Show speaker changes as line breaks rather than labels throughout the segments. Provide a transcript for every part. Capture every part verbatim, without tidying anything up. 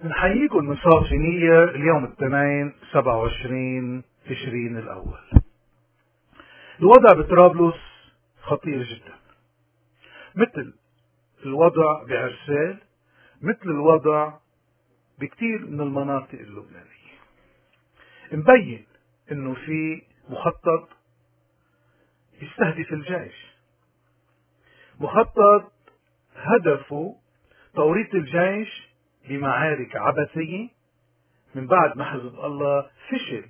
نحييكم من صوت فينية اليوم الاثنين سبعة وعشرين تشرين الأول. الوضع بطرابلس خطير جدا، مثل الوضع بعرسال، مثل الوضع بكتير من المناطق اللبنانية. مبين انه في مخطط يستهدف الجيش، مخطط هدفه توريط الجيش بمعارك عبثية من بعد ما حزب الله فشل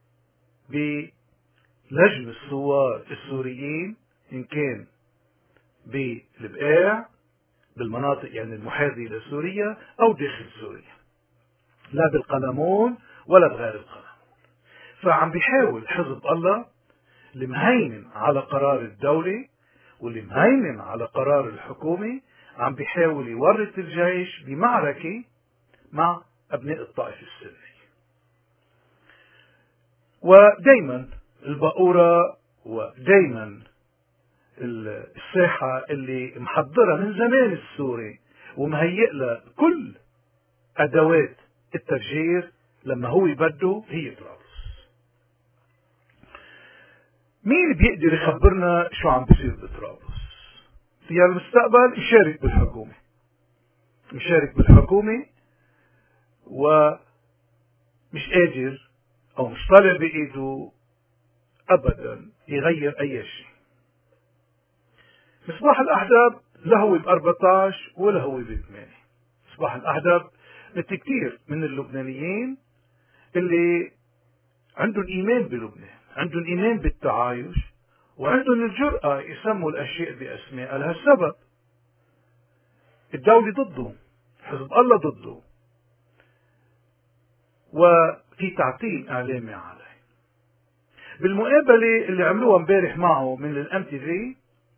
بلجم الثوار السوريين، إن كان بالبقاع بالمناطق يعني المحاذية لسوريا أو داخل سوريا، لا بالقلمون ولا بغير القلمون. فعم بيحاول حزب الله اللي مهيمن على قرار الدولة واللي مهيمن على قرار الحكومة، عم بيحاول يورط الجيش بمعركة مع أبناء الطائفة السرية. ودايما البقورة ودايما الساحة اللي محضرة من زمان السوري ومهيئ لها كل أدوات التفجير لما هو يبده هي طرابلس. مين بيقدر يخبرنا شو عم بيصير بطرابلس؟ تيار المستقبل يشارك بالحكومة، يشارك بالحكومة ومش قادر أو مش طالع بإيده أبدا يغير أي شيء. مصباح الأحدب لا هو ب أربعة عشر ولا هو ب ثمانية. مصباح الأحدب مثل كثير من اللبنانيين اللي عندهم إيمان بلبنان، عندهم إيمان بالتعايش، وعندهم الجرأة يسموا الأشياء بأسماء لها السبب. الدولة ضده، حزب الله ضده، وفي تعطيل إعلامي عليه. بالمقابلة اللي عملوها امبارح معه من الام تي في،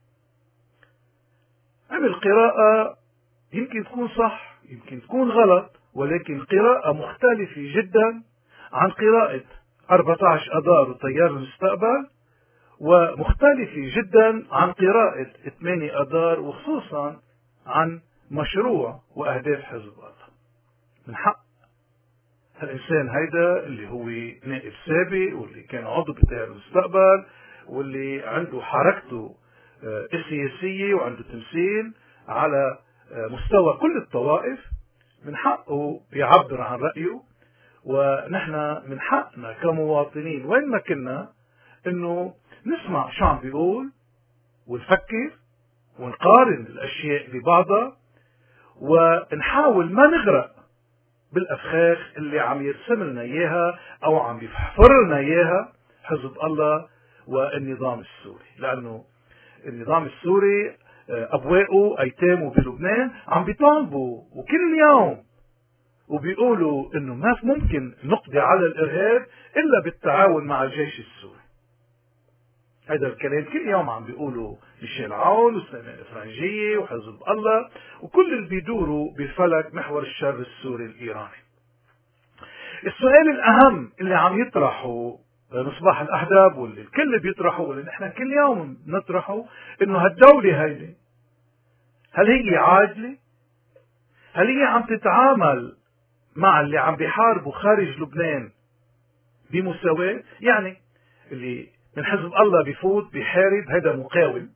عمل قراءة يمكن تكون صح يمكن تكون غلط، ولكن قراءة مختلفة جدا عن قراءة أربعة عشر أذار وتيار المستقبل، ومختلفة جدا عن قراءة ثمانية أذار، وخصوصا عن مشروع وأهداف حزب الله. من حق هالإنسان هيدا اللي هو نائب سابق واللي كان عضو بتيار المستقبل واللي عنده حركته السياسية وعنده تمثيل على مستوى كل الطوائف، من حقه يعبر عن رأيه. ونحن من حقنا كمواطنين وين ما كنا انه نسمع شو عم بيقول ونفكر ونقارن الاشياء ببعضها، ونحاول ما نغرق بالافخاخ اللي عم يرسم لنا اياها او عم يحفر لنا اياها حزب الله والنظام السوري. لانه النظام السوري ابوائه ايتامه بلبنان عم بيطالبوا وكل يوم وبيقولوا انه ما ممكن نقضي على الارهاب الا بالتعاون مع الجيش السوري. هذا الكلام كل يوم عم بيقولوا ميشيل عون وسليمان الفرنجية وحزب الله وكل اللي بيدوروا بفلك محور الشر السوري الايراني. السؤال الاهم اللي عم يطرحه مصباح الاحدب واللي الكل بيطرحه واللي نحن كل يوم نطرحه، انه هالدولة هيدي هل هي عادلة؟ هل هي عم تتعامل مع اللي عم بيحاربوا خارج لبنان بمساواة؟ يعني اللي من حزب الله بيفوت بيحارب هذا مقاوم،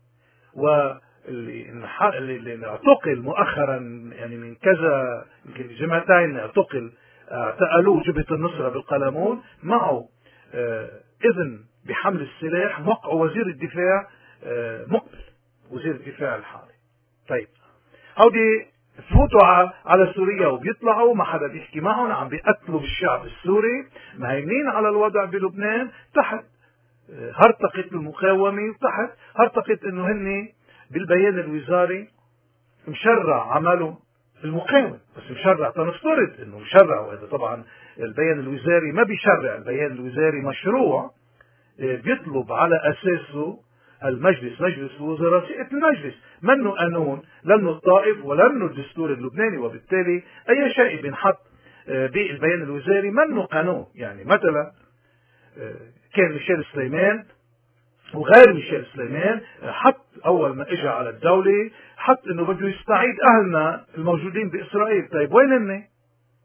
واللي اللي اعتقل مؤخرا يعني من كذا يمكن جمعتين اعتقل اعتقلوه جبهة النصرة بالقلمون معه اه اذن بحمل السلاح، موقع وزير الدفاع اه مقبل وزير الدفاع الحالي. طيب هودي فوتوا على سوريا وبيطلعوا ما حدا بيحكي معهم، عم بيقتلوا بالشعب السوري، مهيمنين على الوضع بلبنان تحت هرطقة المقاومة وتحت هرطقة انه هن بالبيان الوزاري مشرع عملوا المقاوم، بس مشرع تنفترض انه مشرع، وهذا طبعا البيان الوزاري ما بيشرع، البيان الوزاري مشروع بيطلب على اساسه المجلس مجلس الوزراء رئاسة المجلس، منه قانون لانه الطائف ولانه الدستور اللبناني، وبالتالي اي شيء بينحط بالبيان الوزاري منه قانون. يعني مثلا كان ميشيل سليمان وغير ميشيل سليمان حط اول ما اجى على الدولة حط انه بده يستعيد اهلنا الموجودين باسرائيل. طيب وين هن؟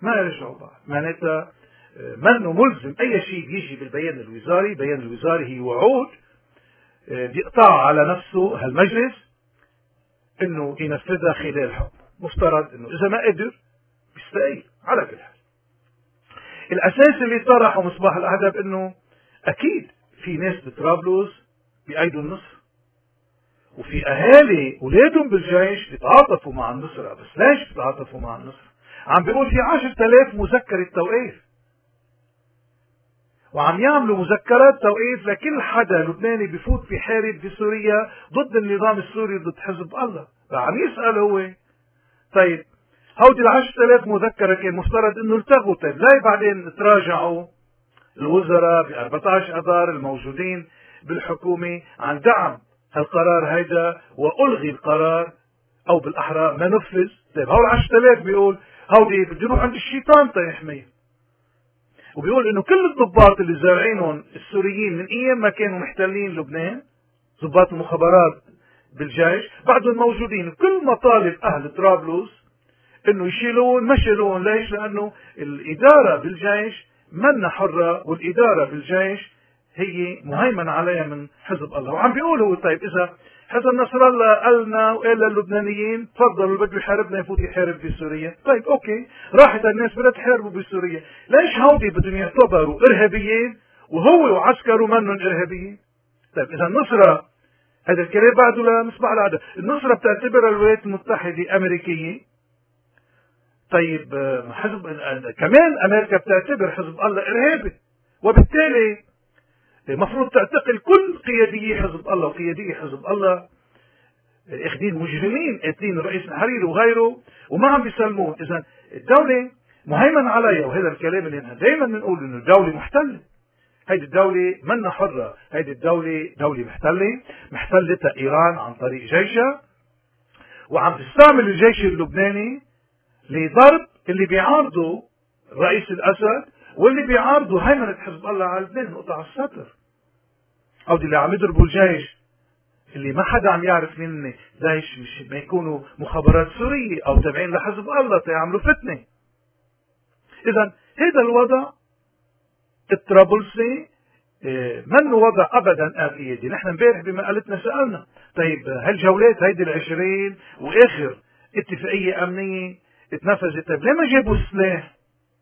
ما يرجعوا بعد. معناتها منه ملزم أي شيء بيجي بالبيان الوزاري. البيان الوزاري هي وعود بيقطع على نفسه هالمجلس انه ينفذها خلال حكم. مفترض انه اذا ما قدر بيستقيل. على كل حال الاساس اللي طرحه مصباح الاحدب انه اكيد في ناس بطرابلس بأيدوا النصر، وفي اهالي اولادهم بالجيش بيتعاطفوا مع النصرة. بس ليش بيتعاطفوا مع النصرة؟ عم بيقول في عشرة آلاف مذكرة توقيف، وعم يعملوا مذكرات توقيف لكل حدا لبناني بفوت بيحارب بسوريا ضد النظام السوري ضد حزب الله. فعم يسأل هو طيب هودي العشرة آلاف مذكرة كان مفترض انه التغوا، طيب ليه بعدين تراجعوا الوزراء بأربعة عشر أذار الموجودين بالحكومة عن دعم هالقرار هيدا وألغي القرار أو بالأحرى ما نفذ؟ طيب هول عشرة آلاف بيقول هودي بده يروح عند الشيطان تيحميه. وبيقول انه كل الضباط اللي زارعينهم السوريين من ايام ما كانوا محتلين لبنان، ضباط المخابرات بالجيش بعدهم موجودين. كل مطالب اهل طرابلس انه يشيلون ما شيلون. ليش؟ لانه الاداره بالجيش منا حره، والاداره بالجيش هي مهيمن عليها من حزب الله. وعم بيقول هو طيب اذا حزب نصر الله قالنا وقال للبنانيين تفضلوا اللي بده يحاربنا يفوت يحارب في سوريا، طيب اوكي راحت الناس بدها تحاربوا بسوريا. ليش هودي بدهم يعتبروا ارهابيين وهو وعسكره منهم ارهابيين؟ طيب اذا النصرة، هذا الكلام بعده لمصباح الاحدب، النصرة بتعتبر الولايات المتحدة امريكية. طيب حزب كمان امريكا بتعتبر حزب الله ارهابي، وبالتالي المفروض تعتقل كل قياديي حزب الله. وقياديي حزب الله اخذين مجرمين قاتلين الرئيس الحريري وغيره وما عم بيسلمون. اذا الدولة مهيمن عليها، وهذا الكلام اللي نحن دائما بنقول انه الدولة محتلة. هيدي الدولة منا حرة، هيدي الدولة دولة محتلة، محتلتها ايران عن طريق جيشها، وعم تستعمل الجيش اللبناني لضرب اللي بيعارضوا الرئيس الاسد واللي بيعارضوا هيمنة حزب الله على لبنان. نقطع السطر. او اللي عم يضربوا الجيش اللي ما حدا عم يعرف مين جيش، مش ما يكونوا مخابرات سورية او تابعين لحزب الله تيعملوا فتنة. اذا هذا الوضع الطرابلسي منه وضع ابدا قيادي. نحن امبارح بمقالتنا سألنا طيب هالجولات هيدي العشرين واخر اتفاقية امنية اتنفذت، طيب ليه ما جابوا السلاح؟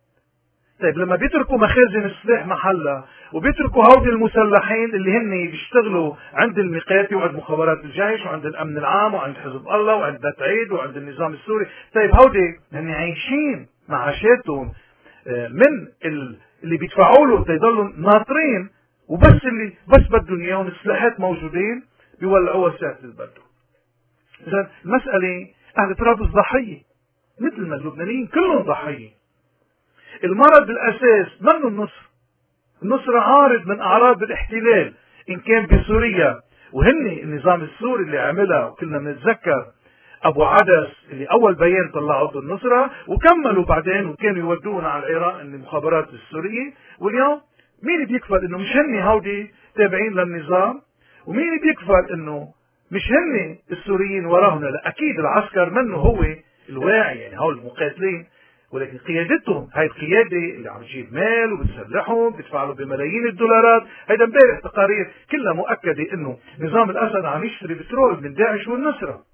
طيب لما بيتركوا مخازن السلاح محلها وبيتركوا هودي المسلحين اللي هن بيشتغلوا عند الميقاتي وعند مخابرات الجيش وعند الامن العام وعند حزب الله وعند بيت عيد وعند النظام السوري، طيب هودي هن عايشين معاشاتهم من اللي بيدفعوا له تيضلوا ناطرين، وبس اللي بس بدهم اياهم السلاحات موجودين بيولعوها ساعة اللي بدهم. اذا المسألة اهل طرابلس ضحية مثل ما اللبنانيين كلهم ضحية. المرض بالاساس منه النصر. النصر عارض من اعراض الاحتلال ان كان بسوريا، وهن النظام السوري اللي عملها، وكلنا بنتذكر ابو عدس اللي اول بيان طلعوا ضد النصرة وكملوا بعدين وكانوا يودونا على العراق ان المخابرات السورية. واليوم مين بيكفل انه مش هن هودي تابعين للنظام، ومين بيكفل انه مش هن السوريين وراهنا؟ لا اكيد العسكر منه هو الواعي، يعني هول المقاتلين، ولكن قيادتهم هاي القيادة اللي عم تجيب مال وبتسلحهم بتدفع له بملايين الدولارات. هيدا امبارح تقارير كلها مؤكدة انه نظام الاسد عم يشتري بترول من داعش والنصرة.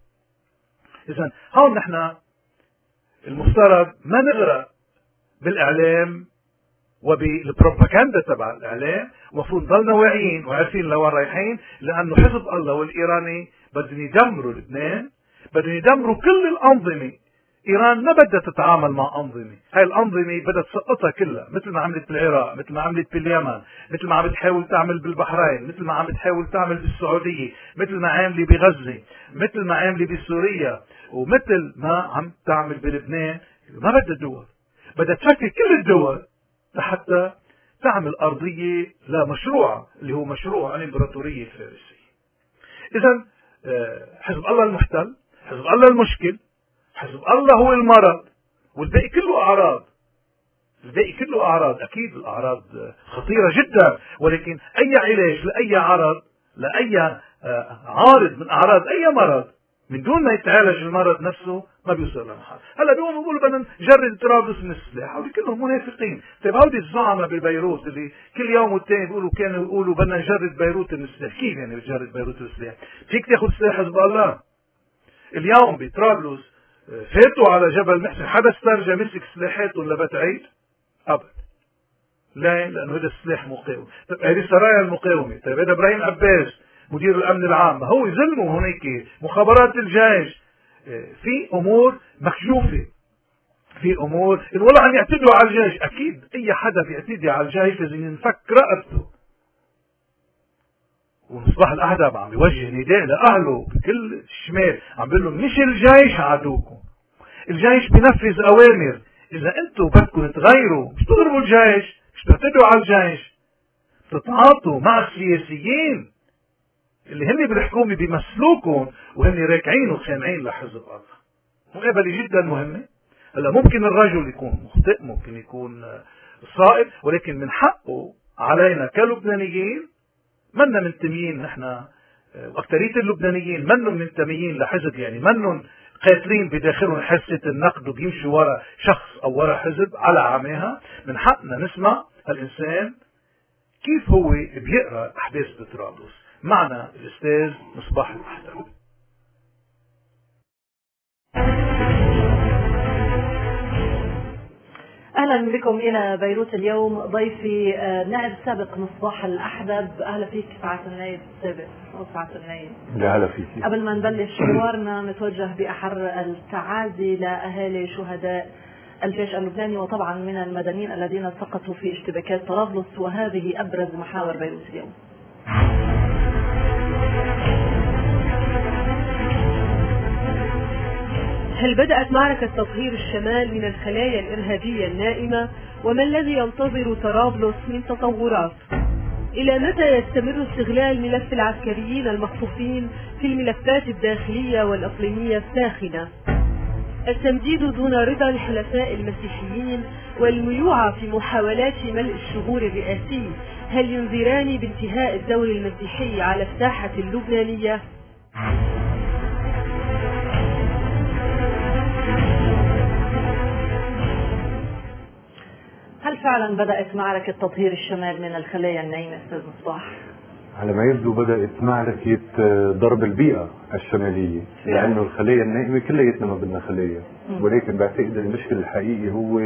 اذا هون نحن المفترض ما نغرق بالاعلام وبالبروباغندا تبع الاعلام، المفروض نضلنا واعيين وعارفين لوين رايحين، لانه حزب الله والايراني بدهم يدمروا لبنان، بدهم يدمروا كل الانظمه. ايران ما بدها تتعامل مع انظمه، هاي الانظمه بدها تسقطها كلها، مثل ما عملت بالعراق، مثل ما عملت باليمن، مثل ما عم تحاول تعمل بالبحرين، مثل ما عم تحاول تعمل بالسعوديه، مثل ما عامله بغزه، مثل ما عامله بسوريا، ومثل ما عم تعمل بلبنان. ما بدها دول، بدها تفكك كل الدول لحتى تعمل ارضيه لمشروعها اللي هو مشروع الامبراطوريه الفارسيه. اذا حزب الله المحتل، حزب الله المشكل، حزب الله هو المرض، والباقي كله اعراض. الباقي كله اعراض، اكيد الاعراض خطيره جدا، ولكن اي علاج لاي عرض، لاي عارض من اعراض اي مرض من دون ما يتعالج المرض نفسه ما بيوصل لمحل. هلا بيقوموا بيقولوا بدنا نجرد طرابلس من السلاح، هودي كلهم منافقين. طيب هودي الزعماء ببيروت اللي كل يوم والتاني بيقولوا كانوا يقولوا بدنا نجرد بيروت من السلاح، كيف يعني بتجرد بيروت من السلاح؟ فيك تاخذ سلاح حزب الله. اليوم بطرابلس فاتوا على جبل محسن، حدا استرجع مسك سلاحاته لبتعيد؟ ابدا. لا، لانه هذا السلاح مقاوم. طيب هذه سرايا المقاومه، طيب هذا ابراهيم عباس مدير الامن العام، هو يظلموا هناك مخابرات الجيش. في امور مكشوفه، في امور والله عم يعتدوا على الجيش. اكيد اي حدا بيعتدي على الجيش لازم ينفك رقبته. ومصباح الاحدب عم بيوجه نداء لاهله بكل الشمال، عم بيقول لهم مش الجيش عدوكم، الجيش بينفذ اوامر. اذا انتم بدكم تغيروا مش تضربوا الجيش، مش تعتدوا على الجيش، تتعاطوا مع السياسيين اللي هن بالحكومه بيمثلوكم وهن راكعين وخامعين لحزب الله. مقابله جدا مهمه. هلا ممكن الرجل يكون مخطئ، ممكن يكون صائب، ولكن من حقه علينا كلبنانيين، منا منتميين نحن، واكثريه اللبنانيين منهم منتميين لحزب، يعني منهم قاتلين بداخلهم حاسه النقد وبيمشوا ورا شخص او ورا حزب على عماها. من حقنا نسمع الانسان كيف هو بيقرا احداث بطرابلس. معنا الاستاذ مصباح الاحدب.
اهلا بكم الى بيروت اليوم. ضيفي النائب السابق مصباح الاحدب. اهلا فيك سعاده النائب السابق وسعاده النائب.
لا هلا فيك.
قبل ما نبلش حوارنا نتوجه باحر التعازي لاهالي شهداء الجيش اللبناني وطبعا من المدنيين الذين سقطوا في اشتباكات طرابلس، وهذه ابرز محاور بيروت اليوم.
هل بدأت معركة تطهير الشمال من الخلايا الإرهابية النائمة؟ وما الذي ينتظر طرابلس من تطورات؟ إلى متى يستمر استغلال ملف العسكريين المخطوفين في الملفات الداخلية والإقليمية الساخنة؟ التمديد دون رضا الحلفاء المسيحيين والميوعة في محاولات ملء الشهور الرئاسي هل ينذران بانتهاء الدور المسيحي على الساحة اللبنانية؟
هل فعلا بدأت معركة تطهير الشمال من الخلايا النايمة أستاذ مصباح؟
على ما يبدو بدأت معركة ضرب البيئة الشمالية، لأنه الخلايا النائمة كلياتنا ما بدنا خلايا، ولكن بعتقد المشكلة الحقيقي هو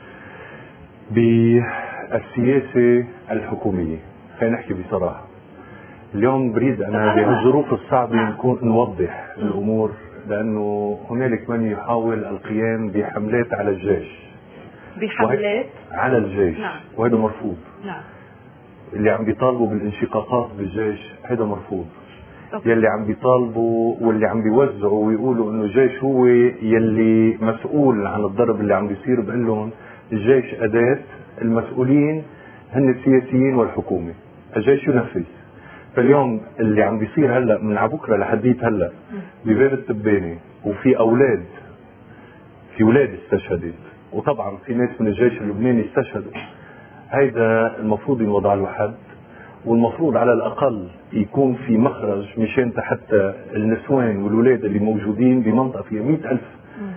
بالسياسة الحكومية. خلينا نحكي بصراحة. اليوم بريد أنا بهالظروف الصعبة نكون نوضح الأمور، لأنه هنالك من يحاول القيام بحملات على الجيش.
بحملات
على الجيش.
نعم.
وهذا مرفوض.
نعم.
اللي عم بيطالبوا بالانشقاقات بالجيش هذا مرفوض.
أوكي.
يلي عم بيطالبوا واللي عم بيوزعوا ويقولوا انه الجيش هو يلي مسؤول عن الضرب اللي عم بيصير، بقول لهم الجيش أداة، المسؤولين هن السياسيين والحكومة، الجيش ينفذ. فاليوم اللي عم بيصير هلا من عبكره لحديت هلا بباب التباني، وفي اولاد في اولاد استشهدت، وطبعا في ناس من الجيش اللبناني استشهدوا. هيدا المفروض ينوضع له حد، والمفروض على الاقل يكون في مخرج مشان حتى النسوان والولاد اللي موجودين بمنطقه فيها مئة ألف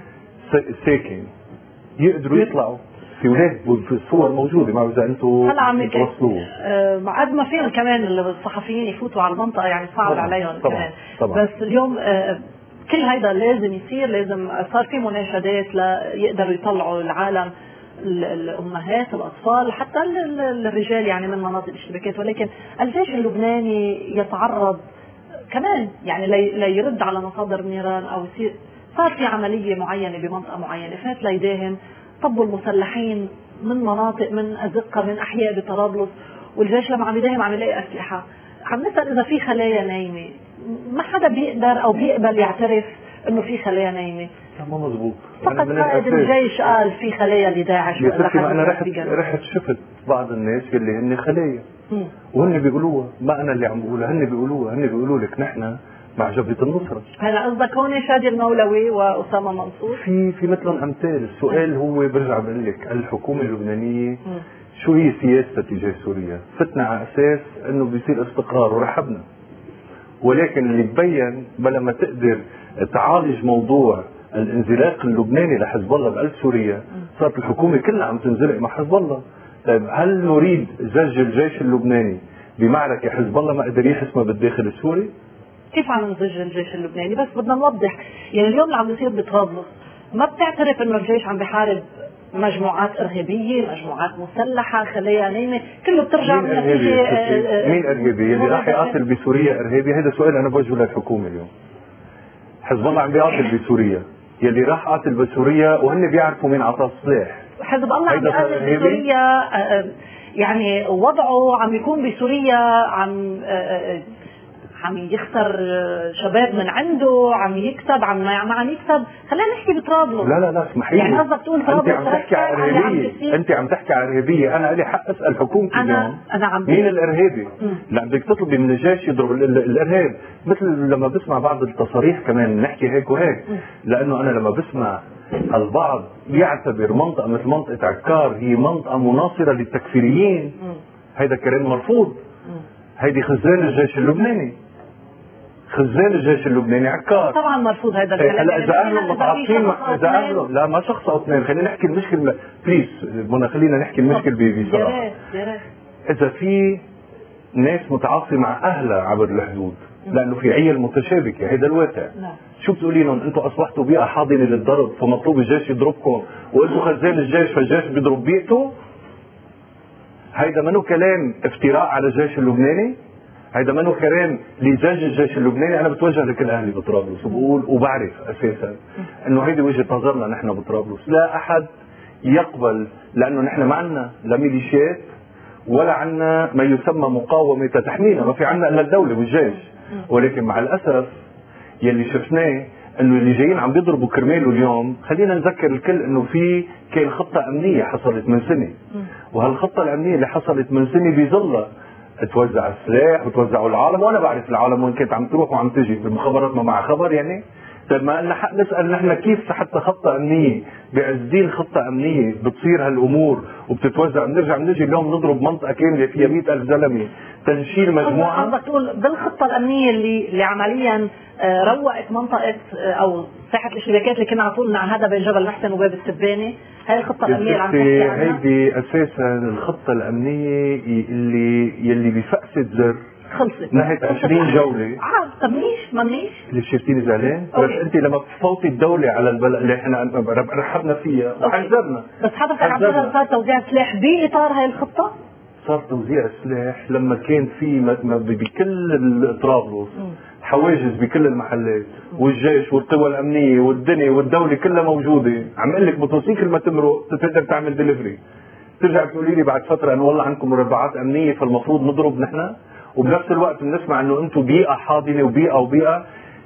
ساكن يقدروا يطلعوا. في ولاد في الصور موجوده، ما اذا انتم
هلا عم توصلوه آه قد ما فيهم كمان الصحفيين يفوتوا على المنطقه، يعني صعب عليهم
طبعًا
كمان
طبعًا.
بس اليوم آه كل هيدا لازم يصير، لازم صار في مناشدات ليقدروا يطلعوا العالم، الامهات، الاطفال، حتى الرجال يعني من مناطق الاشتباكات. ولكن الجيش اللبناني يتعرض كمان يعني ليرد على مصادر النيران، او يصير صار في عمليه معينه بمنطقه معينه فات ليداهم، طبوا المسلحين من مناطق، من ازقه، من احياء بطرابلس، والجيش لما عم يداهم عم يلاقي اسلحه. عم نسال اذا في خلايا نايمه، ما حدا بيقدر او بيقبل يعترف انه في خلايا نايمه.
ما مضبوط.
فقط قائد الجيش قال في خلايا لداعش ولا حدا.
انا رحت رحت شفت بعض الناس اللي هن خلايا وهن بيقولوها، ما انا اللي عم بقولها، هن بيقولوها، هن بيقولوا لك نحن مع جبهة النصرة.
هلا قصدك هون شادي المولوي وأسامة منصور؟
في في مثلهم أمثال. السؤال هو برجع بقول لك الحكومة اللبنانية م. شو هي سياستها تجاه سوريا؟ فتنا على أساس إنه بيصير استقرار ورحبنا، ولكن اللي تبين بلا ما تقدر تعالج موضوع الانزلاق اللبناني لحزب الله بقلب سوريا صارت الحكومه كلها عم تنزلق مع حزب الله. طيب هل نريد زج الجيش اللبناني بمعركه حزب الله ما قدر يحسمها بالداخل السوري؟
كيف عم نزج الجيش اللبناني؟ بس بدنا نوضح، يعني اليوم اللي عم بيصير بطرابلس ما بتعترف انه الجيش عم بيحارب مجموعات ارهابيه، مجموعات مسلحه، خلايا نايمه، كله بترجع
مين ارهابي؟ مين ارهابي؟ اللي راح يقاتل بسوريا ارهابي؟ هذا سؤال انا بوجهه للحكومه اليوم. حزب الله عم بيقاتل بسوريا، يلي راح قاتل بسوريا وهن بيعرفوا مين عطاه السلاح.
حزب الله عم بيقاتل بسوريا، يعني وضعه عم يكون بسوريا عم عم يخسر شباب من عنده، عم يكسب، عم ما عم يكسب. خلينا نحكي بطرابلس.
لا لا لا اسمحي لي،
يعني قصدك تقول طرابلس
انت عم تحكي على ارهابيه، انت عم تحكي على ارهابيه، انا لي حق اسال حكومتي اليوم
انا عم
مين الارهابي؟ لا بدك تطلبي من الجيش يضرب الارهاب، مثل لما بسمع بعض التصاريح كمان نحكي هيك وهيك، لانه انا لما بسمع البعض يعتبر منطقه مثل منطقه عكار هي منطقه مناصره للتكفيريين، هيدا كلام مرفوض. هيدي خزان الجيش اللبناني، خزان الجيش اللبناني عكار.
طبعا مرفوض هذا الكلام.
هلا اذا اهلهم متعاطفين، اذا اهلهم لا ما شخص او اثنين، خلينا نحكي المشكله بليز، بدنا خلينا نحكي المشكله بصراحه. اذا في ناس متعاطفه مع اهلها عبر الحدود لانه في عيال متشابكه، هذا الواقع. شو بتقولي لهم؟ انتم اصبحتوا بيئه حاضنه للضرب فمطلوب الجيش يضربكم، وانتم خزان الجيش فالجيش بيضرب بيئته؟ هيدا منو كلام افتراء على الجيش اللبناني؟ هيدا منو كلام لزج الجيش اللبناني؟ انا بتوجه لكل اهلي بطرابلس وبقول وبعرف اساسا انه هيدي وجهه نظرنا نحن بطرابلس، لا احد يقبل، لانه نحن ما عندنا لا ميليشيات ولا عندنا ما يسمى مقاومه تحمينا، ما في عندنا الا الدوله والجيش. ولكن مع الاسف يلي شفناه انه اللي جايين عم بيضربوا كرماله اليوم، خلينا نذكر الكل انه في كان خطه امنيه حصلت من سنه، وهالخطه الامنيه اللي حصلت من سنه بظلها توزع السلاح وتوزعوا العالم، وانا بعرف العالم وين كانت عم تروح وعم تجي بالمخابرات ما مع خبر يعني. طيب ما لنا حق نسال نحن كيف حتى خطه امنيه بعزين خطه امنيه بتصير هالامور وبتتوزع، بنرجع بنجي اليوم نضرب منطقه كامله فيها مئة ألف زلمه تنشيل مجموعه.
قصدك تقول بالخطه الامنيه اللي اللي عمليا روقت منطقه او ساحه الاشتباكات اللي كنا على طول مع هذا بين جبل محسن وباب السبانه، هاي الخطه الامنيه اللي عم تحكي عنها؟
هيدي اساسا الخطه الامنيه اللي يلي بفقسه زر
خلصت
نهت عشرين جوله.
اه طب ليش ما منيش؟
اللي شفتيني زعلان؟ بس انت لما بتفوتي الدوله على البلد اللي احنا رحبنا فيها وحذرنا.
بس حضرتك عم تقول صار توزيع سلاح باطار هاي الخطه؟
صار توزيع السلاح لما كان في بكل طرابلس حواجز بكل المحلات، والجيش والقوى الامنيه والدنيا والدوله كلها موجوده، عم اقول لك موتوسيكل ما تمرق تقدر تعمل دليفري، ترجع بتقولي لي بعد فتره انه والله عندكم مربعات امنيه فالمفروض نضرب نحن، وبنفس الوقت بنسمع انه انتم بيئه حاضنه وبيئه وبيئه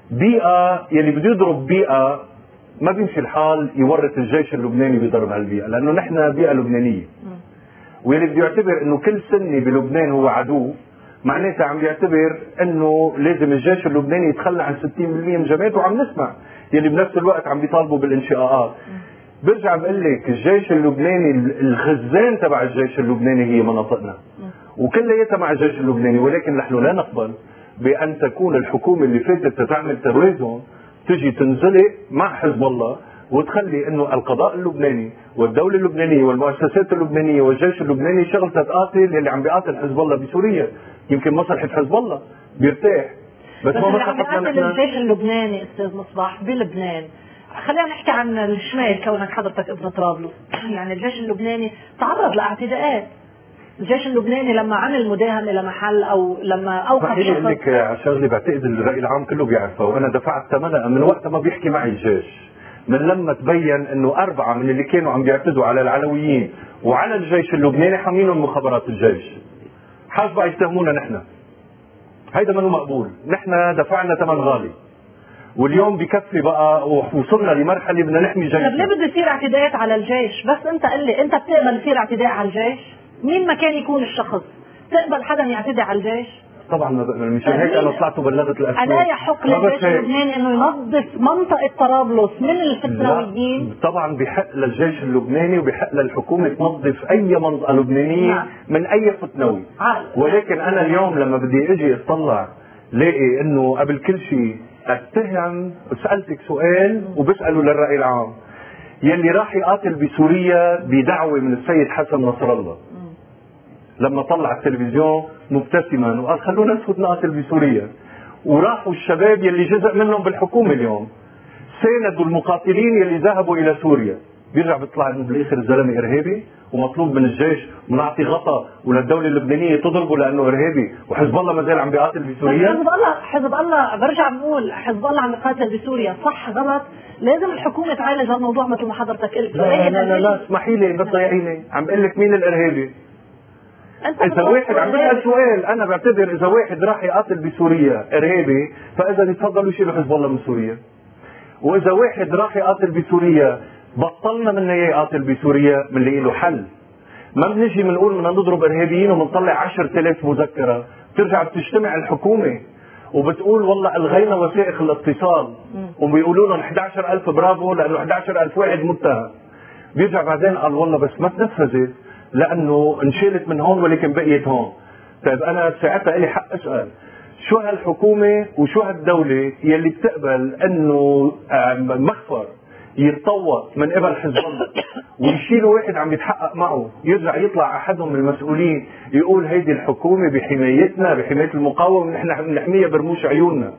بيئه يلي بده يضرب بيئه ما بيمشي الحال يورط الجيش اللبناني بضرب هالبيئه، لانه نحن بيئه لبنانيه. واللي بده يعتبر انه كل سني بلبنان هو عدو، معناتها عم بيعتبر انه لازم الجيش اللبناني يتخلى عن ستين بالمئة من جماعته، وعم نسمع يلي بنفس الوقت عم بيطالبوا بالانشقاقات. برجع بقول لك الجيش اللبناني الخزان تبع الجيش اللبناني هي مناطقنا وكلياتها مع الجيش اللبناني، ولكن نحن لا نقبل بان تكون الحكومه اللي فاتت تعمل توازن تجي تنزلق مع حزب الله وتخلي انه القضاء اللبناني والدوله اللبنانيه والمؤسسات اللبنانيه والجيش اللبناني شغل تقاتل اللي عم بيقاتل حزب الله بسوريا. يمكن مصلحه حزب الله بيرتاح بس, بس ما
مصلحتنا نحن. الجيش اللبناني استاذ مصباح بلبنان، خلينا نحكي عن الشمال كونك حضرتك ابن طرابلس، يعني الجيش اللبناني تعرض لاعتداءات. الجيش اللبناني لما عمل مداهمه لمحل او لما اوقف
شخص، بحكي لك على شغله بعتقد الراي العام كله بيعرفها وانا دفعت ثمنها من وقت ما بيحكي معي الجيش، من لما تبين انه اربعه من اللي كانوا عم بيعتدوا على العلويين وعلى الجيش اللبناني حامينهم مخابرات الجيش، حاسبه يتهمونا نحن. هيدا منه مقبول، نحن دفعنا ثمن غالي واليوم بكفي بقى ووصلنا لمرحله بدنا نحمي جيشنا.
طيب ليه بده يصير اعتداءات على الجيش؟ بس انت قل لي، انت بتقبل يصير اعتداء على الجيش؟ مين ما كان يكون الشخص تقبل حدا يعتدي على الجيش؟
طبعا ما بقبل، مشان هيك انا طلعت وبلغت الاسماء.
الا يحق للجيش اللبناني انه ينظف منطقه طرابلس من الفتنويين؟
طبعا بحق للجيش اللبناني وبحق للحكومه تنظف اي منطقه لبنانيه نعم. من اي فتنوي، ولكن انا اليوم لما بدي اجي اطلع لاقي انه قبل كل شيء اتهم سالتك سؤال وبساله للراي العام، يلي راح يقاتل بسوريا بدعوه من السيد حسن نصر الله لما طلع التلفزيون مبتسما وقال خلونا نفوت نقاتل بسوريا، وراحوا الشباب يلي جزء منهم بالحكومه اليوم ساندوا المقاتلين يلي ذهبوا الى سوريا، بيرجع بيطلع انه بالاخر الزلمه ارهابي ومطلوب من الجيش ونعطي غطاء وللدوله اللبنانيه تضربه لانه ارهابي، وحزب الله ما زال عم بيقاتل بسوريا.
حزب الله حزب الله برجع بقول حزب الله عم يقاتل بسوريا، صح غلط؟ لازم الحكومه تعالج هالموضوع مثل ما حضرتك قلت.
لا لا لا, لا اسمحي لي بس ضيعيني، عم بقول لك مين الارهابي؟ اذا واحد عم بيسال سؤال، انا بعتبر اذا واحد راح يقاتل بسوريا ارهابي فاذا يتفضلوا يشيلوا حزب الله من سوريا. واذا واحد راح يقاتل بسوريا بطلنا من يقاتل بسوريا بنلاقي له حل. ما بنجي بنقول بدنا نضرب ارهابيين وبنطلع عشرة آلاف مذكره، بترجع بتجتمع الحكومه وبتقول والله الغينا وثائق الاتصال وبيقولوا لهم احد عشر ألف برافو لانه احد عشر ألف واحد متهم. بيرجع بعدين قال والله بس ما تنفذت لانه انشالت من هون ولكن بقيت هون. طيب انا ساعتها لي حق اسال شو هالحكومه وشو هالدوله يلي بتقبل انه مخفر يتطوط من قبل حزب الله ويشيلوا واحد عم يتحقق معه، يرجع يطلع احدهم من المسؤولين يقول هيدي الحكومه بحمايتنا بحمايه المقاومه نحن بنحميها برموش عيوننا.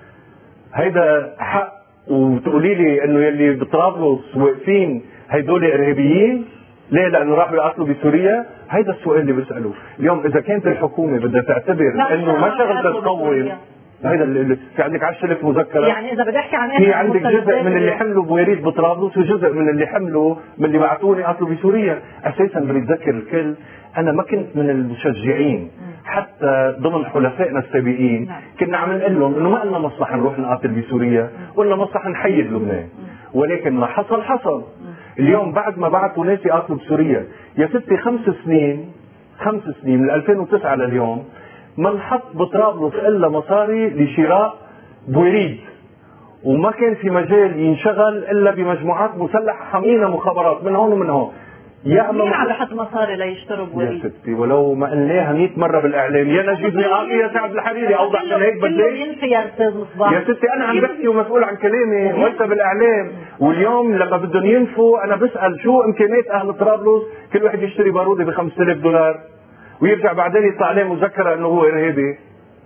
هيدا حق وتقولي لي انه يلي بطرابلس واقفين هيدول ارهابيين؟ ليه؟ لانه راحوا يقاتلوا بسوريا؟ هيدا السؤال اللي بساله اليوم. اذا كانت الحكومه بدها تعتبر انه ما شغلتها تقوم، هيدا اللي في عندك عشرة آلاف مذكره، يعني
اذا بدي احكي عن
في عندك جزء من اللي حملوا بويريد بطرابلس وجزء من اللي حملوا من اللي بعثوني قاتلوا بسوريا. اساسا بدي اتذكر الكل، انا ما كنت من المشجعين حتى ضمن حلفائنا السابقين كنا عم نقول لهم انه ما لنا مصلحه نروح نقاتل بسوريا ولا مصلحه نحيد لبنان، ولكن ما حصل حصل. اليوم بعد ما بعثوا ناس يقاتلوا بسوريا يا ستي خمس سنين خمس سنين من ألفين وتسعة لليوم ما انحط بطرابلس الا مصاري لشراء بويريد، وما كان في مجال ينشغل الا بمجموعات مسلحه حامينا مخابرات من هون ومن هون.
يا مين عم بحط مصاري ليشتروا بويريد؟
يا ستي ولو ما قلناها مئة مره بالاعلام يا نجيب مئاتي يا سعد الحريري اوضح من هيك بدي
ينفي يا استاذ مصباح.
يا ستي انا عم بحكي ومسؤول عن كلامي وانت بالاعلام، واليوم لما بدهم ينفوا انا بسال شو امكانيات اهل طرابلس كل واحد يشتري باروده ب خمسة آلاف دولار ويرجع بعدين يطلع عليه مذكره انه هو ارهابي،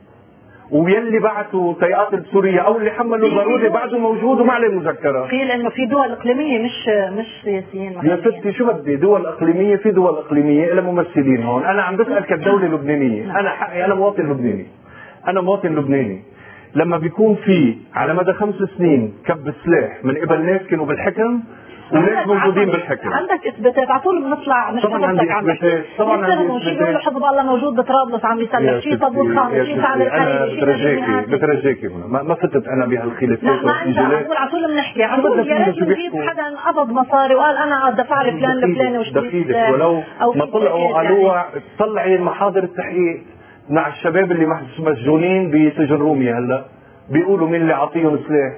ويلي بعثوا تيقاتل بسوريا او اللي حملوا الباروده بعده موجود وما عليه مذكره.
قيل انه في دول اقليميه مش مش سياسيين
يا ستي شو بدي دول اقليميه؟ في دول اقليميه لها ممثلين هون. انا عم بسال كدوله لبنانيه، انا حقي انا مواطن لبناني، انا مواطن لبناني. لما بيكون في على مدى خمس سنين كب سلاح من قبل ناس كانوا بالحكم وناس موجودين بالحكم،
عندك اثباتات؟ على طول بنطلع مش
طبعا عندي اثباتات، طبعا عندي اثباتات.
بيقولوا حزب الله موجود بطرابلس عم يسلح شيء طابور خامس شيء سعد الحريري شيء
بترجاكي بترجاكي ما, ما فتت انا بهالخلافات
والسجالات. على طول بنحكي على طول يا ريت نجيب حدا قبض مصاري وقال انا دفع لي فلان لفلان واشتريت،
ولو ما طلعوا قالوا طلعي محاضر التحقيق مع الشباب اللي مسجونين بسجن روميا هلا بيقولوا مين اللي عطيهم سلاح.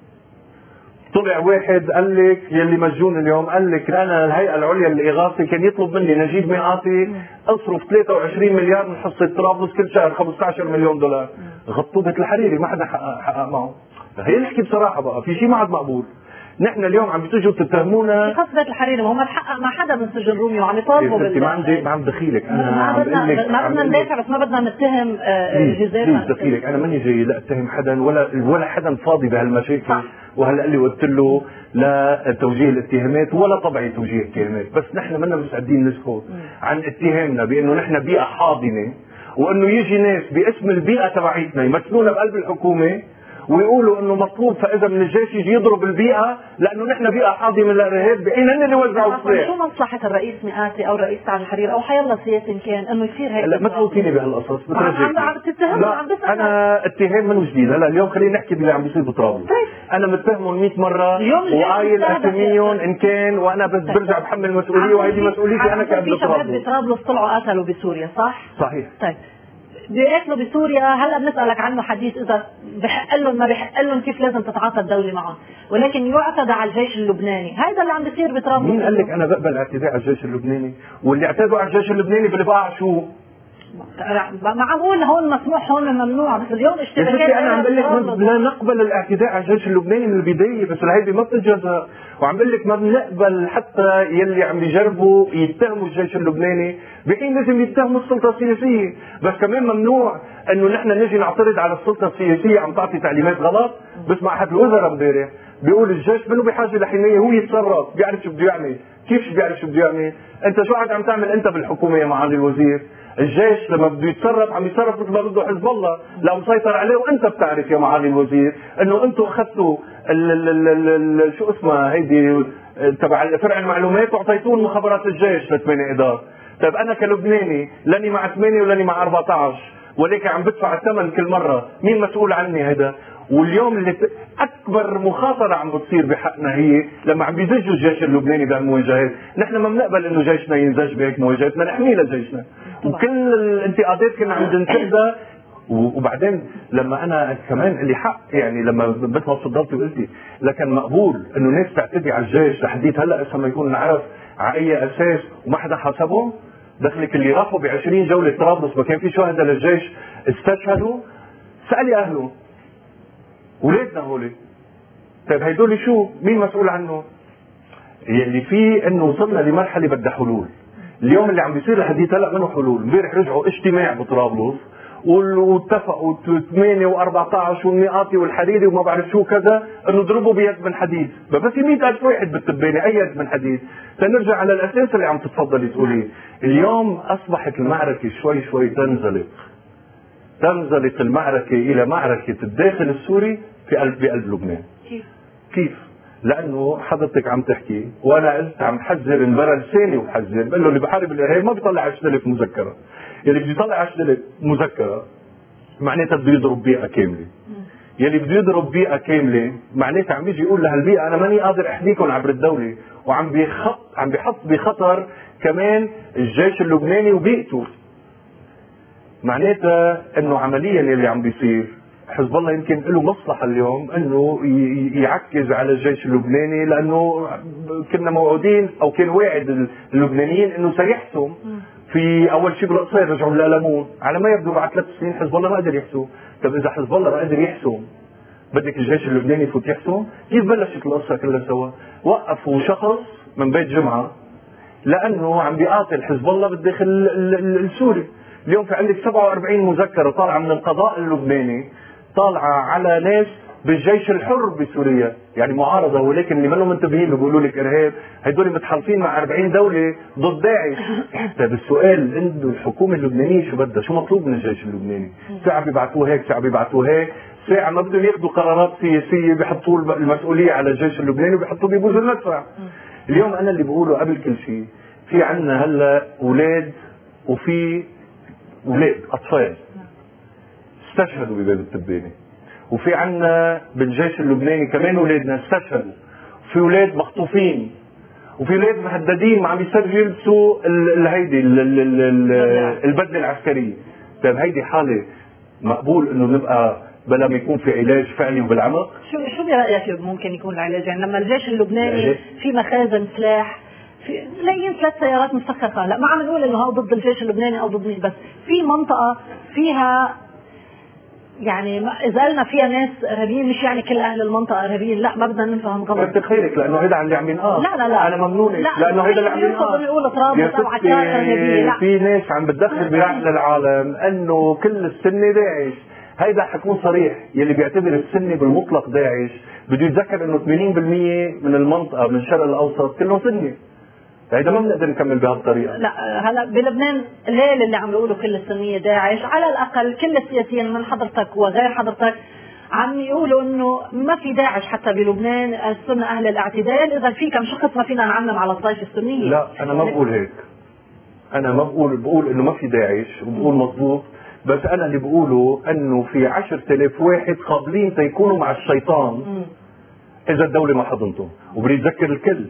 طلع واحد قال لك يلي مسجون اليوم قال لك انا الهيئه العليا للاغاثه كان يطلب مني نجيب مئاتي اصرف ثلاثة وعشرين مليار من حصه طرابلس كل شهر خمسة عشر مليون دولار. غطوا بيت الحريري ما حدا حقق, حقق معه. هي نحكي بصراحه بقى في شيء ما عاد مقبول. نحن اليوم عم بتجوا تتهمونا
في خص بيت الحريري، ما هو ما تحقق مع حدا من سجن روميا وعم يطالبوا
بال ما عندي ما عم دخيلك انا
ما بدنا ما بدنا ندافع بس ما بدنا نتهم جزائرنا.
دخيلك انا ماني جاي لا اتهم حدا ولا ولا حدا فاضي بهالمشاكل، وهلا اللي قلت له لا توجيه الاتهامات ولا طبعي توجيه اتهامات، بس نحن منا مستعدين نسكت عن اتهامنا بانه نحن بيئه حاضنه وانه يجي ناس باسم البيئه تبعيتنا يمثلونا بقلب الحكومه ويقولوا انه مطلوب فاذا من الجيش يجي يضرب البيئه لانه نحن بيئه حاضنه من الارهاب بحين هن اللي وزعوا السلاح.
شو مصلحه الرئيس مئاتي او رئيس سعد الحريري او حيالله سياسي كان انه يصير هيك؟
لا ما تفوتيني بهالقصص بترجيكي.
عم تتهموا عم بسال
انا اتهام منه جديد. هلا اليوم خلينا نحكي باللي عم بيصير بطرابلس. انا متهمهم مئة مره وقايل اساميهم ان كان وانا بس برجع بحمل مسؤوليه وهيدي مسؤوليتي انا كابن طرابلس.
في بطرابلس طلعوا قتلوا بسوريا صح؟
صحيح.
طيب بيقاتلوا بسوريا، هلا بنسالك عنه حديث اذا بحق لهم ما بحق لهم كيف لازم تتعاطى الدوله معهم، ولكن يعتدى على الجيش اللبناني، هذا اللي عم بيصير بطرابلس.
مين قال لك انا بقبل اعتداء على الجيش اللبناني؟ واللي اعتدوا على الجيش اللبناني بالبقاع شو؟
معقول هون مسموح هون ممنوع، بس اليوم اشتباكات.
انا عم بقول لك لا نقبل الاعتداء على الجيش اللبناني من البدايه، بس هيدي ما بتتجازى، وعم بقول لك ما بنقبل حتى يلي عم بيجربوا يتهموا الجيش اللبناني بحين لازم يتهموا السلطه السياسيه، بس كمان ممنوع انه نحن نجي نعترض على السلطه السياسيه عم تعطي تعليمات غلط. بسمع احد الوزراء امبارح بيقول الجيش منه بحاجه لحمايه، هو يتصرف بيعرف شو بده يعمل. كيف شو بيعرف شو بده يعمل؟ انت شو قاعد عم تعمل انت بالحكومه يا معالي الوزير؟ الجيش لما بده يتصرف عم يتصرف مثل ما بده حزب الله، لا مسيطر عليه. وانت بتعرف يا معالي الوزير انه انتم اخذتوا شو اسمها هيدي تبع فرع المعلومات واعطيتوه المخابرات الجيش لثمانية ادار. طيب انا كلبناني لاني مع ثمانية ولاني مع أربعة عشر، ولكن عم بدفع الثمن كل مره، مين مسؤول عني هذا؟ واليوم اللي اكبر مخاطره عم بتصير بحقنا هي لما عم بيزجوا الجيش اللبناني بهالمواجهات. نحن ما بنقبل انه جيشنا ينزج بهيك مواجهات، بدنا نحمي لجيشنا. وكل الانتقادات كنا عم ننتقدها. وبعدين لما انا كمان اللي حق يعني لما بس ما تفضلتي وقلتي لكن مقبول انه ناس تعتدي على الجيش لحديت هلا اسا ما يكون نعرف على اي اساس وما حدا حسبهم. دخلك اللي راحوا ب عشرين جوله طرابلس ما كان في شهداء للجيش استشهدوا. سالي اهله اولادنا هولي. طيب هيدول شو؟ مين مسؤول عنه؟ اللي فيه انه وصلنا لمرحله بدها حلول. اليوم اللي عم بيصير لحديت هلا منه حلول. امبارح رجعوا اجتماع بطرابلس واتفقوا ثمانية وأربعة عشر والمئاتي والحريري وما بعرف شو كذا انه ضربوا بيد من حديد. بس مئة ألف واحد بالتبانه اي يد من حديد. تنرجع على الاساس اللي عم تتفضلي تقوليه. اليوم اصبحت المعركه شوي شوي تنزلق. تنزلق المعركه الى معركه الداخل السوري في قلب بقلب لبنان.
كيف؟
كيف؟ لانه حضرتك عم تحكي وانا قلت عم حذر انبرى لساني وبحذر بقول له اللي بحارب الارهاب ما بيطلع عشرين ألف مذكره. يلي بده يطلع عشرين ألف مذكره معناتها بده يضرب بيئه كامله. يلي بده يضرب بيئه كامله معناتها عم يجي يقول لهالبيئه انا ماني قادر احميكم عبر الدوله، وعم بيخط عم بيحط بخطر كمان الجيش اللبناني وبيئته. معناتها انه عمليا يلي عم بيصير حزب الله يمكن له مصلحه اليوم انه يعكز على الجيش اللبناني، لانه كنا موعودين او كان واعد اللبنانيين انه سيحسم في اول شيء بالقصير. رجعوا للمون على ما يبدو بعد ثلاث سنين حزب الله ما قدر يحسم. طيب اذا حزب الله ما قدر يحسم بدك الجيش اللبناني يفوت يحسم؟ كيف بلشت القصه كلها سوا؟ وقفوا شخص من بيت جمعه لانه عم بيقاتل حزب الله بالداخل السوري. اليوم في عندك سبعة وأربعين مذكره طالعه من القضاء اللبناني طالعه على ناس بالجيش الحر بسوريا، يعني معارضه ولكن اللي منهم منتبهين بيقولوا لك ارهاب، هدول متحالفين مع أربعين دوله ضد داعش. طيب السؤال انه الحكومه اللبنانيه شو بدها؟ شو مطلوب من الجيش اللبناني؟ ساعه بيبعثوه هيك، ساعه بيبعثوه هيك، ساعه ما بدهم ياخذوا قرارات سياسيه بيحطوا المسؤوليه على الجيش اللبناني وبيحطوا بيبوز المدفع. اليوم انا اللي بقوله قبل كل شيء في عندنا هلا اولاد وفي اولاد اطفال استشهدوا بباب التبانه، وفي عنا بالجيش اللبناني كمان اولادنا استشهدوا، في اولاد مخطوفين، وفي اولاد مهددين عم يصيروا يلبسوا الهيدي البدله العسكريه. طيب هيدي حاله مقبول انه نبقى بلا ما يكون في علاج فعلي وبالعمق؟
شو شو برايك ممكن يكون العلاج؟ يعني لما الجيش اللبناني في مخازن سلاح، في لاقيين ثلاث سيارات مفخخه، لا ما عم نقول انه هو ضد الجيش اللبناني او ضد مين، بس في منطقه فيها يعني اذا قلنا فيها ناس ارهابيين مش يعني كل اهل المنطقه ارهابيين، لا ما بدنا نفهم غلط.
بتخيلك لانه هيدا اللي عم ينقال.
لا لا لا
انا ممنونك لانه هيدا اللي عم ينقال.
بيقولوا طرابلس او عكار ارهابيه. لا
في ناس عم بتدخل بعقل العالم انه كل السنه داعش. هيدا حكون صريح، يلي بيعتبر السنه بالمطلق داعش بده يتذكر انه ثمانين بالمئة من المنطقه من الشرق الاوسط كله سني. هيدا ما بنقدر نكمل بهالطريقه.
لا هلا بلبنان ليل اللي عم بيقولوا كل السنيه داعش، على الاقل كل السياسيين من حضرتك وغير حضرتك عم يقولوا انه ما في داعش حتى بلبنان، السنه اهل الاعتدال، اذا في كم شخص ما فينا نعمم على الطائفه السنيه.
لا انا ما بقول هيك. انا ما بقول بقول انه ما في داعش وبقول مضبوط، بس انا اللي بقوله انه في عشرة آلاف واحد قابلين تيكونوا مع الشيطان م. اذا الدوله ما حضنتهم. وبدي اتذكر الكل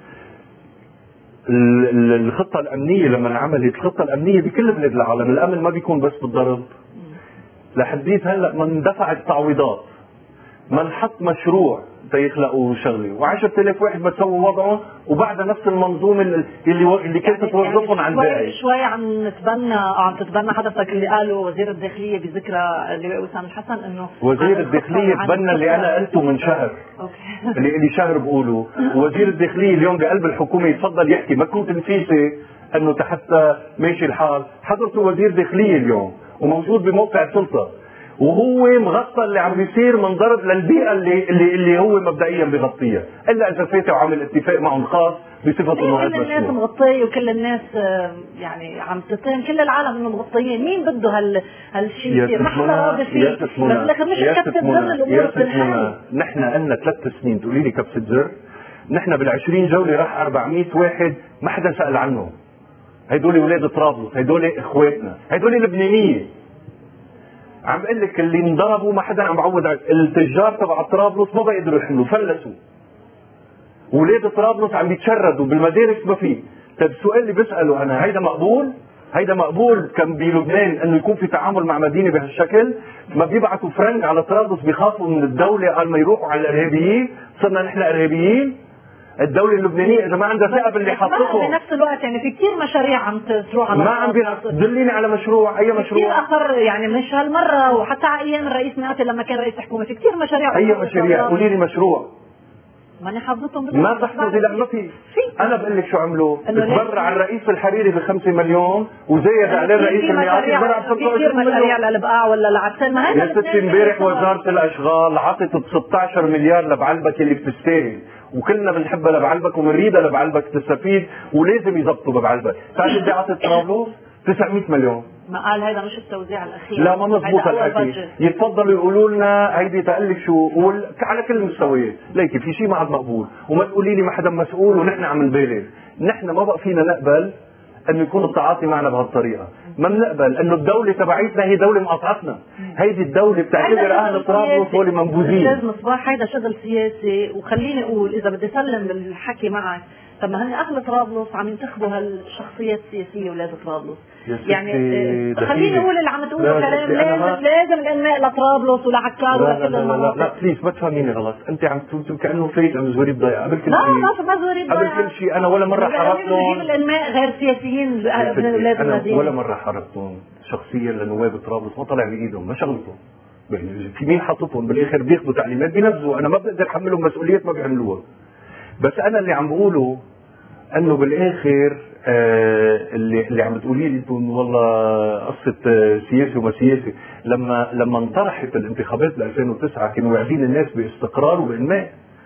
الخطة الأمنية لما انعملت، الخطة الأمنية بكل بلاد العالم، الأمن ما بيكون بس بالضرب. لحديت هلا من دفعت تعويضات ما نحط مشروع تيخلقوا شغله وعشرة آلاف واحد بتسووا وضعهم وبعدها نفس المنظومه اللي اللي كانت
يعني
توظفهم
يعني
عن
شوي
باقي.
شوي عم نتبنى عم تتبنى حضرتك اللي قاله وزير الداخليه بذكرى اللواء وسام الحسن انه
وزير الداخليه تبنى اللي انا قلته من شهر.
اوكي
اللي اللي شهر بقوله. وزير الداخليه اليوم بقلب الحكومه يتفضل يحكي ما كنت نسيتي انه حتى ماشي الحال حضرته وزير داخليه اليوم وموجود بموقع السلطه وهو مغطى اللي عم بيصير من ضرب للبيئه اللي اللي اللي هو مبدئيا بغطيها الا اذا فاتوا عامل اتفاق معهم خاص بصفه انه هذا
كل الناس مغطيه وكل الناس يعني عم تتهم كل العالم انه مغطيين. مين بده هال هالشيء يصير؟ ما حدا راضي فيه بس بالاخر مش كبسه زر الامور بتنحل.
نحن قلنا ثلاث سنين تقولي لي كبسه زر. نحن بالعشرين جوله راح أربعمية واحد ما حدا سال عنه. هدول اولاد طرابلس، هدول اخواتنا، هدول اللبنانيه. عم اقول لك اللي انضربوا ما حدا عم بعوض على التجار تبع طرابلس ما بيقدروا يحملوا فلسوا. اولاد طرابلس عم بيتشردوا بالمدارس ما في. طيب السؤال اللي بساله انا هيدا مقبول؟ هيدا مقبول كان بلبنان انه يكون في تعامل مع مدينه بهالشكل؟ ما بيبعثوا فرنك على طرابلس بيخافوا من الدوله قال ما يروحوا على الارهابيين؟ صرنا نحن ارهابيين؟ الدولة اللبنانية إذا ما عندها ثقة باللي حطته
بنفس الوقت يعني في كثير مشاريع عم تروح على
ما عم دليني على مشروع أي مشروع
كثير أخر يعني مش هالمرة وحتى على أيام الرئيس ناتي لما كان رئيس حكومة في كثير مشاريع.
أي مشاريع؟ قولي لي مشروع.
ماني حافظتهم
ما تحفظي لا ما في. أنا بقول لك شو عملوا؟ تبرع الرئيس الحريري بخمسة مليون وزايد عليه الرئيس الميعادي تبرع ب خمسة وعشرين مليون.
مشاريع للبقاع ولا لعبتين ما
يا ستي امبارح وزارة الأشغال عطت ب ستة عشر مليار لبعلبك اللي بتستاهل وكلنا بنحبها لبعلبك وبنريدها لبعلبك تستفيد ولازم يضبطوا ببعلبك. تعرفي قد ايه عطت طرابلس؟ تسعمية مليون.
ما قال هذا مش التوزيع الاخير.
لا ما مضبوط الحكي. يتفضلوا يقولوا لنا هيدي تقلك شو قول على كل المستويات، ليكي في شيء ما عاد مقبول وما تقولي لي ما حدا مسؤول ونحن عم نبالغ. نحن ما بقى فينا نقبل انه يكون التعاطي معنا بهالطريقه، ما بنقبل انه الدوله تبعيتنا هي دوله مقاطعتنا، هيدي الدوله بتعتبر اهل طرابلس هول منبوذين.
استاذ مصباح هيدا شغل سياسي وخليني اقول اذا بدي اسلم بالحكي معك طب ما هن اهل طرابلس عم ينتخبوا هالشخصيات السياسيه اولاد طرابلس. يعني خليني اقول اللي عم تقوله كلام لازم لازم الانماء لطرابلس ولعكار
ولكل المناطق. لا لا بليز ما تفهميني غلط، انت عم تقول كانه فايت ام زوري ضيعه قبل كل شيء.
لا ما زوري ضيعه
قبل كل شيء انا ولا مره حرقتهم.
الانماء غير سياسيين من اولاد المدينه.
ولا مره حرقتهم شخصيا لنواب طرابلس ما طلع بايدهم ما شغلتهم. في مين حاططهم بالاخر بياخذوا تعليمات بينفذوا. انا ما بقدر احملهم مسؤوليات ما بيعملوها. بس انا اللي عم بقوله انه بالاخر آه اللي اللي عم بتقولي لي انتم والله قصه آه سياسي وما سياسي. لما لما انطرحت الانتخابات ب ألفين وتسعة كانوا واعدين الناس باستقرار وبانماء.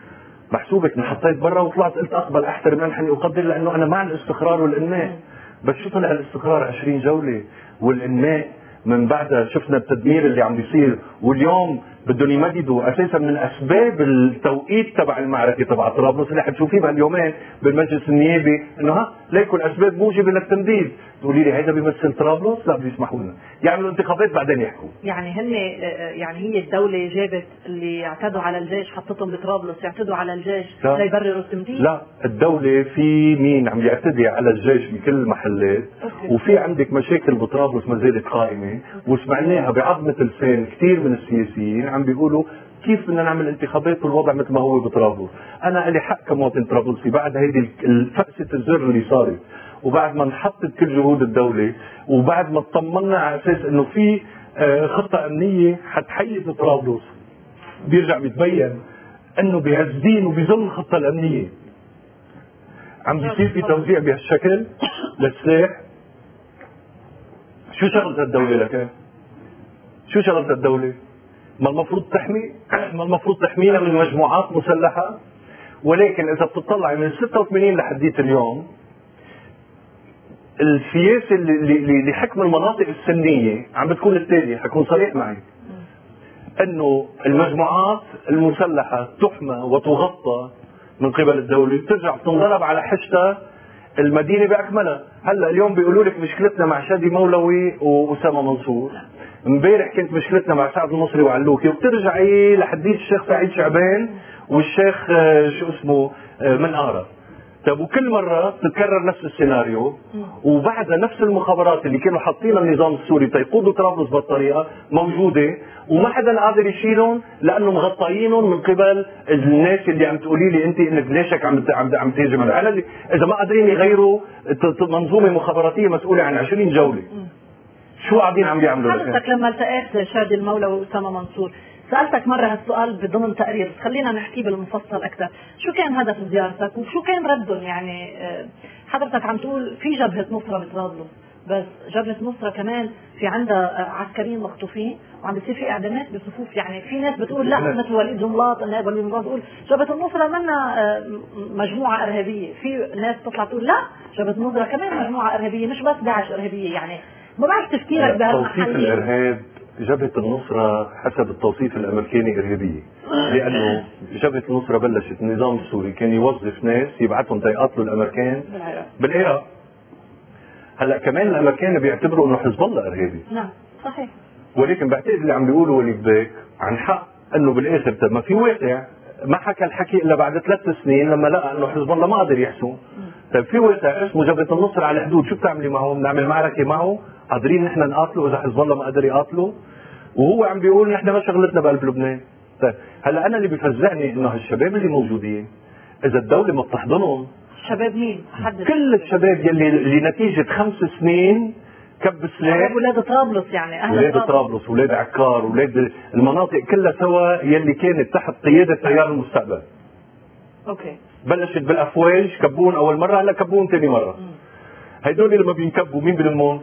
محسوبك انحطيت برا وطلعت قلت اقبل احترم انحني اقدر لانه انا مع الاستقرار والانماء. بس شو طلع الاستقرار عشرين جوله والانماء من بعدها شفنا التدمير اللي عم بيصير واليوم بدهم يمددوا اساسا من اسباب التوقيت تبع المعركه تبع طرابلس اللي حتشوفيه بهاليومين بالمجلس النيابي انه ها ليكن اسباب موجبه للتمديد. تقولي لي هذا بيمثل طرابلس؟ لا بيسمحوا لنا يعملوا انتخابات بعدين يحكوا.
يعني هن يعني هي الدوله جابت اللي اعتدوا على الجيش حطتهم بطرابلس يعتدوا على الجيش ليبرروا التمديد؟
لا الدوله في مين عم يعتدي على الجيش بكل المحلات وفي عندك مشاكل بطرابلس ما زالت قائمه وسمعناها بعظمه لسان كثير من السياسيين عم بيقولوا كيف بدنا نعمل انتخابات والوضع مثل ما هو بطرابلس. انا لي حق كمواطن طرابلسي بعد هيدي فقسه الزر اللي صارت وبعد ما انحطت كل جهود الدوله وبعد ما اطمنا على اساس انه في خطه امنيه حتحيد طرابلس بيرجع بيتبين انه بهالدين وبظل الخطه الامنيه عم بيصير في توزيع بهالشكل للسلاح. شو شغلة الدولة لك؟ شو شغلة الدولة؟ ما المفروض تحمي؟ ما المفروض تحمينا من مجموعات مسلحة؟ ولكن إذا بتطلع من ستة وثمانين لحديت اليوم السياسة اللي لحكم المناطق السنية عم بتكون التالية، حكون صريح معي انه المجموعات المسلحة تحمى وتغطى من قبل الدولة بترجع بتنضرب على حشتها المدينة بأكملها. هلا اليوم بيقولوا لك مشكلتنا مع شادي مولوي وأسامة منصور. امبارح كانت مشكلتنا مع سعد المصري وعلوكي وبترجعي لحديث الشيخ سعيد شعبان والشيخ شو اسمه منقارة. طيب وكل مره بتتكرر نفس السيناريو، وبعدها نفس المخابرات اللي كانوا حاطينها النظام السوري تيقودوا طرابلس بهالطريقه موجوده، وما حدا قادر يشيلهم لانه مغطيينهم من قبل الناس اللي عم تقولي لي انت انك ليشك عم عم عم تهاجم على اذا ما قادرين يغيروا منظومه مخابراتيه مسؤوله عن عشرين جوله. شو قاعدين عم بيعملوا؟
حضرتك لما التقيت شادي المولوي واسامه منصور سألتك مرة هالسؤال بضمن تقرير، خلينا نحكي بالمفصل أكثر، شو كان هدف زيارتك وشو كان ردهم؟ يعني حضرتك عم تقول في جبهة نصرة بطرابلس، بس جبهة نصرة كمان في عندها عسكريين مخطوفين وعم بيصير في إعدامات بصفوف، يعني في ناس بتقول لا مثل وليد جملاط، النائب وليد جملاط بتقول جبهة النصرة منا مجموعة إرهابية، في ناس تطلع تقول لا جبهة النصرة كمان مجموعة إرهابية مش بس داعش إرهابية. يعني ما بعرف تفكيرك بهالمحل.
توصيف الإرهاب جبهة النصرة حسب التوصيف الأمريكاني إرهابية، لأنه جبهة النصرة بلشت النظام السوري كان يوظف ناس يبعثهم تيقاتلوا الأمريكان بالعراق. هلا كمان الأمريكان بيعتبروا إنه حزب الله إرهابي.
نعم صحيح.
ولكن بعتقد اللي عم بيقولوا وليد بيك عن حق، إنه بالآخر طب ما في واقع ما حكى الحكي إلا بعد ثلاث سنين لما لقى إنه حزب الله ما قادر يحسم. طيب في واقع اسمه جبهة النصرة على الحدود، شو بتعملي معه؟ بنعمل معركة معه؟ قادرين نحن نقاتله اذا حزب الله ما قدر يقاتله؟ وهو عم بيقول نحن ما شغلتنا بقلب لبنان. طيب هلا انا اللي بفزعني انه هالشباب اللي موجودين اذا الدوله ما بتحضنهم.
شباب مين؟ حدث.
كل الشباب يلي اللي نتيجه خمس سنين كب سلاح،
اولاد طرابلس، يعني اهل
اولاد طرابلس، اولاد عكار، اولاد المناطق كلها سوا يلي كانت تحت قياده تيار المستقبل.
اوكي.
بلشت بالافواج كبون اول مره، هلا كبون ثاني مره. هيدول لما بينكبوا مين بلمون؟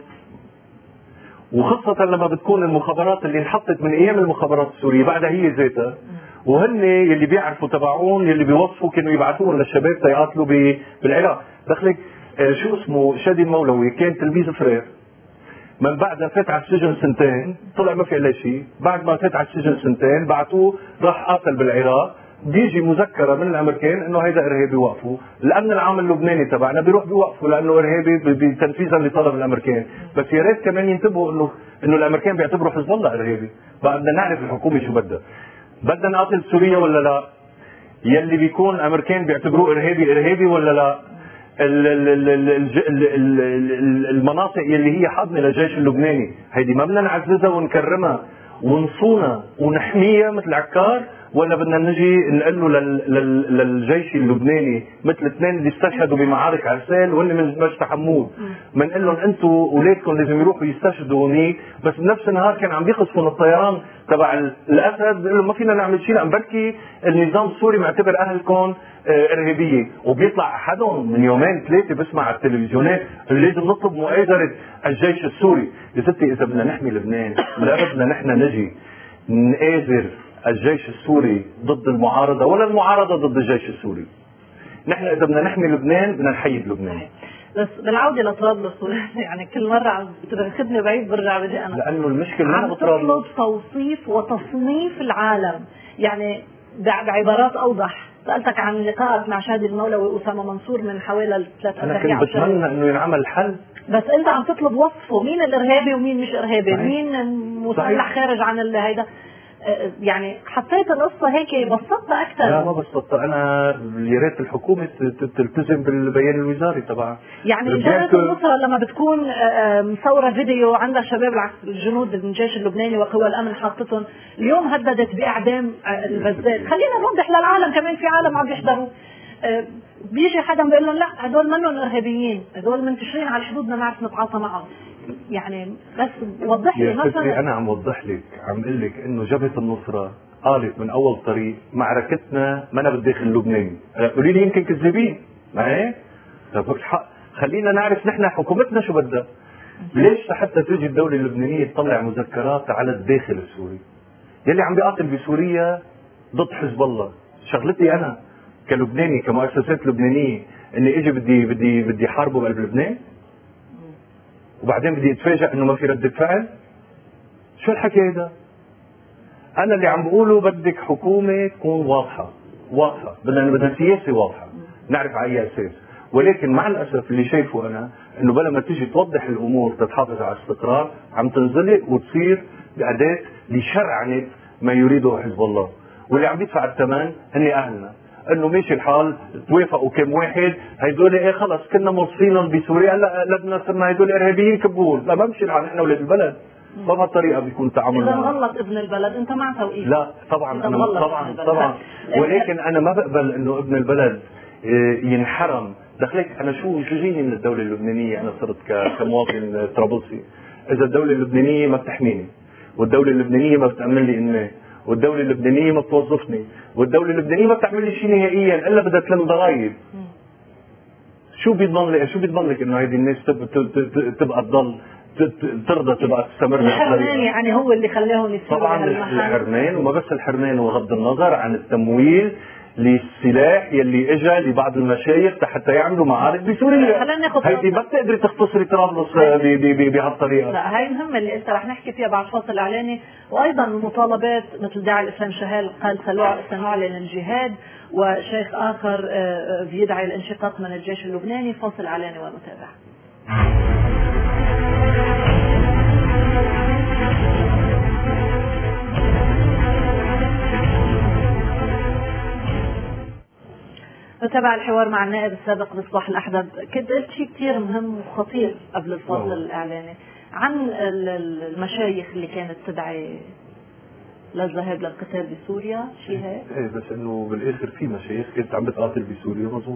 وخاصة لما بتكون المخابرات اللي انحطت من ايام المخابرات السورية بعدها هي ذاتها، وهن يلي بيعرفوا تبعون يلي بيوصفوا كانوا يبعثوهم للشباب تيقاتلوا بالعراق. دخلك آه شو اسمه شادي المولوي كان تلميذ فرير، من بعدها فات على السجن سنتين، طلع ما في عليه شيء، بعد ما فات على السجن سنتين بعثوه راح قاتل بالعراق، بيجي مذكرة من الامريكان انه هيدا ارهابي وقفوا، الامن العام اللبناني تبعنا بيروح بيوقفوا لانه ارهابي بتنفيذا لطلب الامريكان، بس يا ريت كمان ينتبهوا انه انه الامريكان بيعتبروا حزب الله ارهابي، بقى بدنا نعرف الحكومة شو بدها. بدنا نقاتل سوريا ولا لا؟ يلي بيكون الامريكان بيعتبروه ارهابي ارهابي ولا لا؟ المناطق يلي هي حاضنة للجيش اللبناني هيدي ما بدنا نعززها ونكرمها ونصونها ونحميها مثل عكار، ولا بدنا نجي نقول له للجيش اللبناني مثل اثنين اللي استشهدوا بمعارك عرسال وهن من مجد حمود، بنقول لهم انتم اولادكم لازم يروحوا يستشهدوا هنيك، بس بنفس النهار كان عم بيقصفوا الطيران تبع الاسد، بنقول لهم ما فينا نعمل شيء لان بركي النظام السوري معتبر اهلكم ارهابيه، وبيطلع احدهم من يومين ثلاثه بسمع على التلفزيونات لازم نطلب مؤازره الجيش السوري. يا ستي اذا بدنا نحمي لبنان لا بدنا نحن نجي نآزر الجيش السوري ضد المعارضة ولا المعارضة ضد الجيش السوري. نحن إذا بدنا نحمي لبنان بدنا نحيد لبنان.
بس بالعودة لطرابلس يعني كل مرة عم تاخذني بعيد برجع بدي أنا.
لأنه المشكلة
عم تطلب توصيف وتصنيف العالم، يعني بعبارات أوضح. سألتك عن لقائك مع شادي المولوي وأسامة منصور من حوالي ثلاث أسابيع.
أنا كنت بتمنى إنه ينعمل حل.
بس أنت عم تطلب وصفه، مين الإرهابي ومين مش إرهابي، صحيح. مين مسلح خارج عن هيدا، يعني حطيت القصة هيك بسطتها أكثر.
لا ما بسطتها أنا، يا ريت الحكومة تلتزم بالبيان الوزاري تبعها.
يعني جبهة النصرة لما بتكون مصورة فيديو عندها شباب الجنود من الجيش اللبناني وقوى الأمن حاطتهم، اليوم هددت بإعدام البزات، خلينا نوضح للعالم كمان في عالم عم بيحضروا، بيجي حدا بيقول لهم لا هدول منهم إرهابيين، هدول منتشرين على الحدود بدنا نعرف نتعاطى معهم. يعني بس وضح لي مثلا.
انا عم وضح لك، عم اقول لك انه جبهة النصرة قالت من اول طريق معركتنا ما انا بالداخل اللبناني، قولي لي يمكن كذابين، ما هيك؟ طيب الحق خلينا نعرف نحن حكومتنا شو بدها. ليش حتى تيجي الدولة اللبنانية تطلع مذكرات على الداخل السوري؟ يلي عم بيقاتل بسوريا ضد حزب الله، شغلتي انا كلبناني كمؤسسات لبنانية اني اجي بدي بدي بدي حاربه بقلب لبنان؟ وبعدين بدي اتفاجئ انه ما في ردة فعل؟ شو الحكي هيدا؟ انا اللي عم بقوله بدك حكومة تكون واضحة، واضحة، بدنا بدنا سياسة واضحة، نعرف على اي اساس، ولكن مع الاسف اللي شايفه انا انه بلا ما تيجي توضح الامور تتحافظ على الاستقرار، عم تنزلق وتصير بأداة لشرعنة ما يريده حزب الله، واللي عم يدفع الثمن هن اهلنا. انه ماشي الحال توافقوا كم واحد هيدول ايه خلص كنا موصينهم بسوريا هلا بدنا صرنا هيدول ارهابيين كبول. لا ما بمشي الحال، نحن ولاد البلد ما بهالطريقه بيكون تعاملنا.
اذا غلط ابن البلد انت مع توقيف؟
لا طبعا انا طبعا طبعا ولكن انا ما بقبل انه ابن البلد ينحرم. دخلك انا شو شو جيني من الدوله اللبنانيه؟ انا صرت كمواطن طرابلسي اذا الدوله اللبنانيه ما بتحميني، والدوله اللبنانيه ما بتامن لي اني، والدوله اللبنانيه ما بتوظفني، والدوله اللبنانيه ما بتعمل لي شيء نهائيا الا بدها تلم ضرائب. شو بيضمن لك شو بيضمن لك انه هذه الناس تبقى تضل ترضى تبقى تستمر
الحرمان؟ يعني هو اللي خلاهم يصيروا
طبعا الحرمان، وما بس الحرمان وغض النظر عن التمويل للسلاح يلي اجى لبعض المشايخ حتى يعملوا معارك بسوريا. هيدي ما بتقدري تختصري طرابلس بهالطريقه.
لا هاي المهمه اللي انت رح نحكي فيها بعد فاصل اعلاني. وايضا المطالبات مثل داعي الاسلام شهال قال سنعلن الجهاد، وشيخ اخر بيدعي الانشقاق من الجيش اللبناني. فاصل اعلاني ونتابع. نتابع الحوار مع النائب السابق مصباح الأحدب. كنت قلت شيء كثير مهم وخطير قبل الفاصل الإعلاني عن المشايخ اللي كانت تدعي للذهاب للقتال بسوريا، شيء هيك؟
ايه بس انه بالاخر في مشايخ كانت عم بتقاتل بسوريا مظبوط.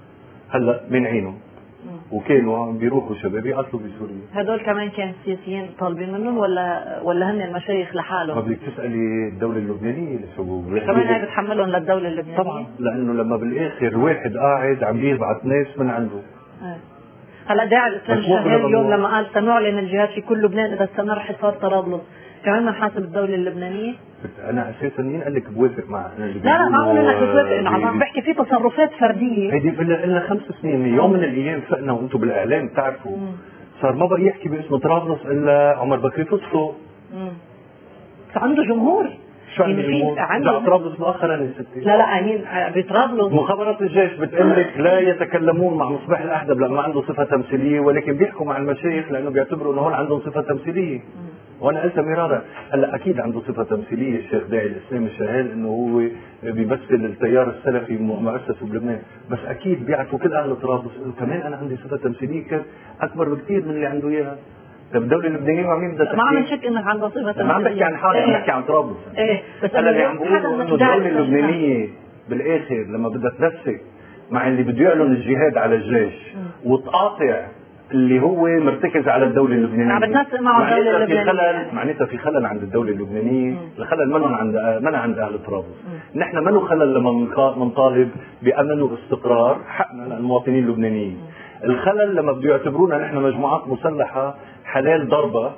هلا من عينهم وكانوا عم بيروحوا شباب يقاتلوا بسوريا.
هدول كمان كان السياسيين طالبين منهم ولا ولا هن المشايخ لحالهم؟
ما بدك تسالي الدوله اللبنانيه لشو
كمان هي بتحملهم للدوله اللبنانيه؟
طبعا، لانه لما بالاخر واحد قاعد عم يبعث ناس من عنده.
اه. هلا داعي الاسلام شهال اليوم لما قال سنعلن الجهاد في كل لبنان اذا استمر حصار طرابلس، كمان بنحاسب الدوله اللبنانيه؟
انا اساسا مين قال لك بوافق مع
لا لا ما بقول انك بتوافق، انا عم بحكي في تصرفات فرديه.
هيدي لنا خمس سنين يوم من الايام فقنا وانتم بالاعلام بتعرفوا صار ما بقى يحكي باسم طرابلس الا عمر بكري فصلوا.
امم عنده جمهور.
شو عنده جمهور؟ عنده طرابلس مؤخرا يا ستي.
لا لا امين بطرابلس
مخابرات الجيش بتقول لك لا يتكلمون مع مصباح الاحدب لما عنده صفه تمثيليه، ولكن بيحكوا مع المشايخ لانه بيعتبروا انه هون عندهم صفه تمثيليه. وانا قلت مرارا هلا اكيد عنده صفه تمثيليه الشيخ داعي الاسلام الشهال انه هو بيمثل التيار السلفي مؤسسه بلبنان، بس اكيد بيعرفوا كل اهل طرابلس انه كمان انا عندي صفه تمثيليه اكبر بكثير من اللي عنده اياها. طيب الدوله اللبنانيه مع مين بدها تحكي؟
ما عم نشك انك عندها صفه تمثيليه.
ما عم بحكي عن حالي، عم بحكي عن طرابلس.
ايه بس
انا اللي عم بقول انه الدوله اللبنانيه بالاخر لما بدها تنسق مع اللي بده يعلن الجهاد على الجيش وتقاطع اللي هو مرتكز على الدولة اللبنانية،
عم بتنسق معه الدولة
اللبنانية، في خلل معناتها في خلل عند الدولة اللبنانية. الخلل منه عند منه عند أهل طرابلس. نحن منه خلل لما بنطالب بأمن واستقرار حقنا للمواطنين اللبنانيين. الخلل لما بده يعتبرونا نحن مجموعات مسلحة حلال ضربة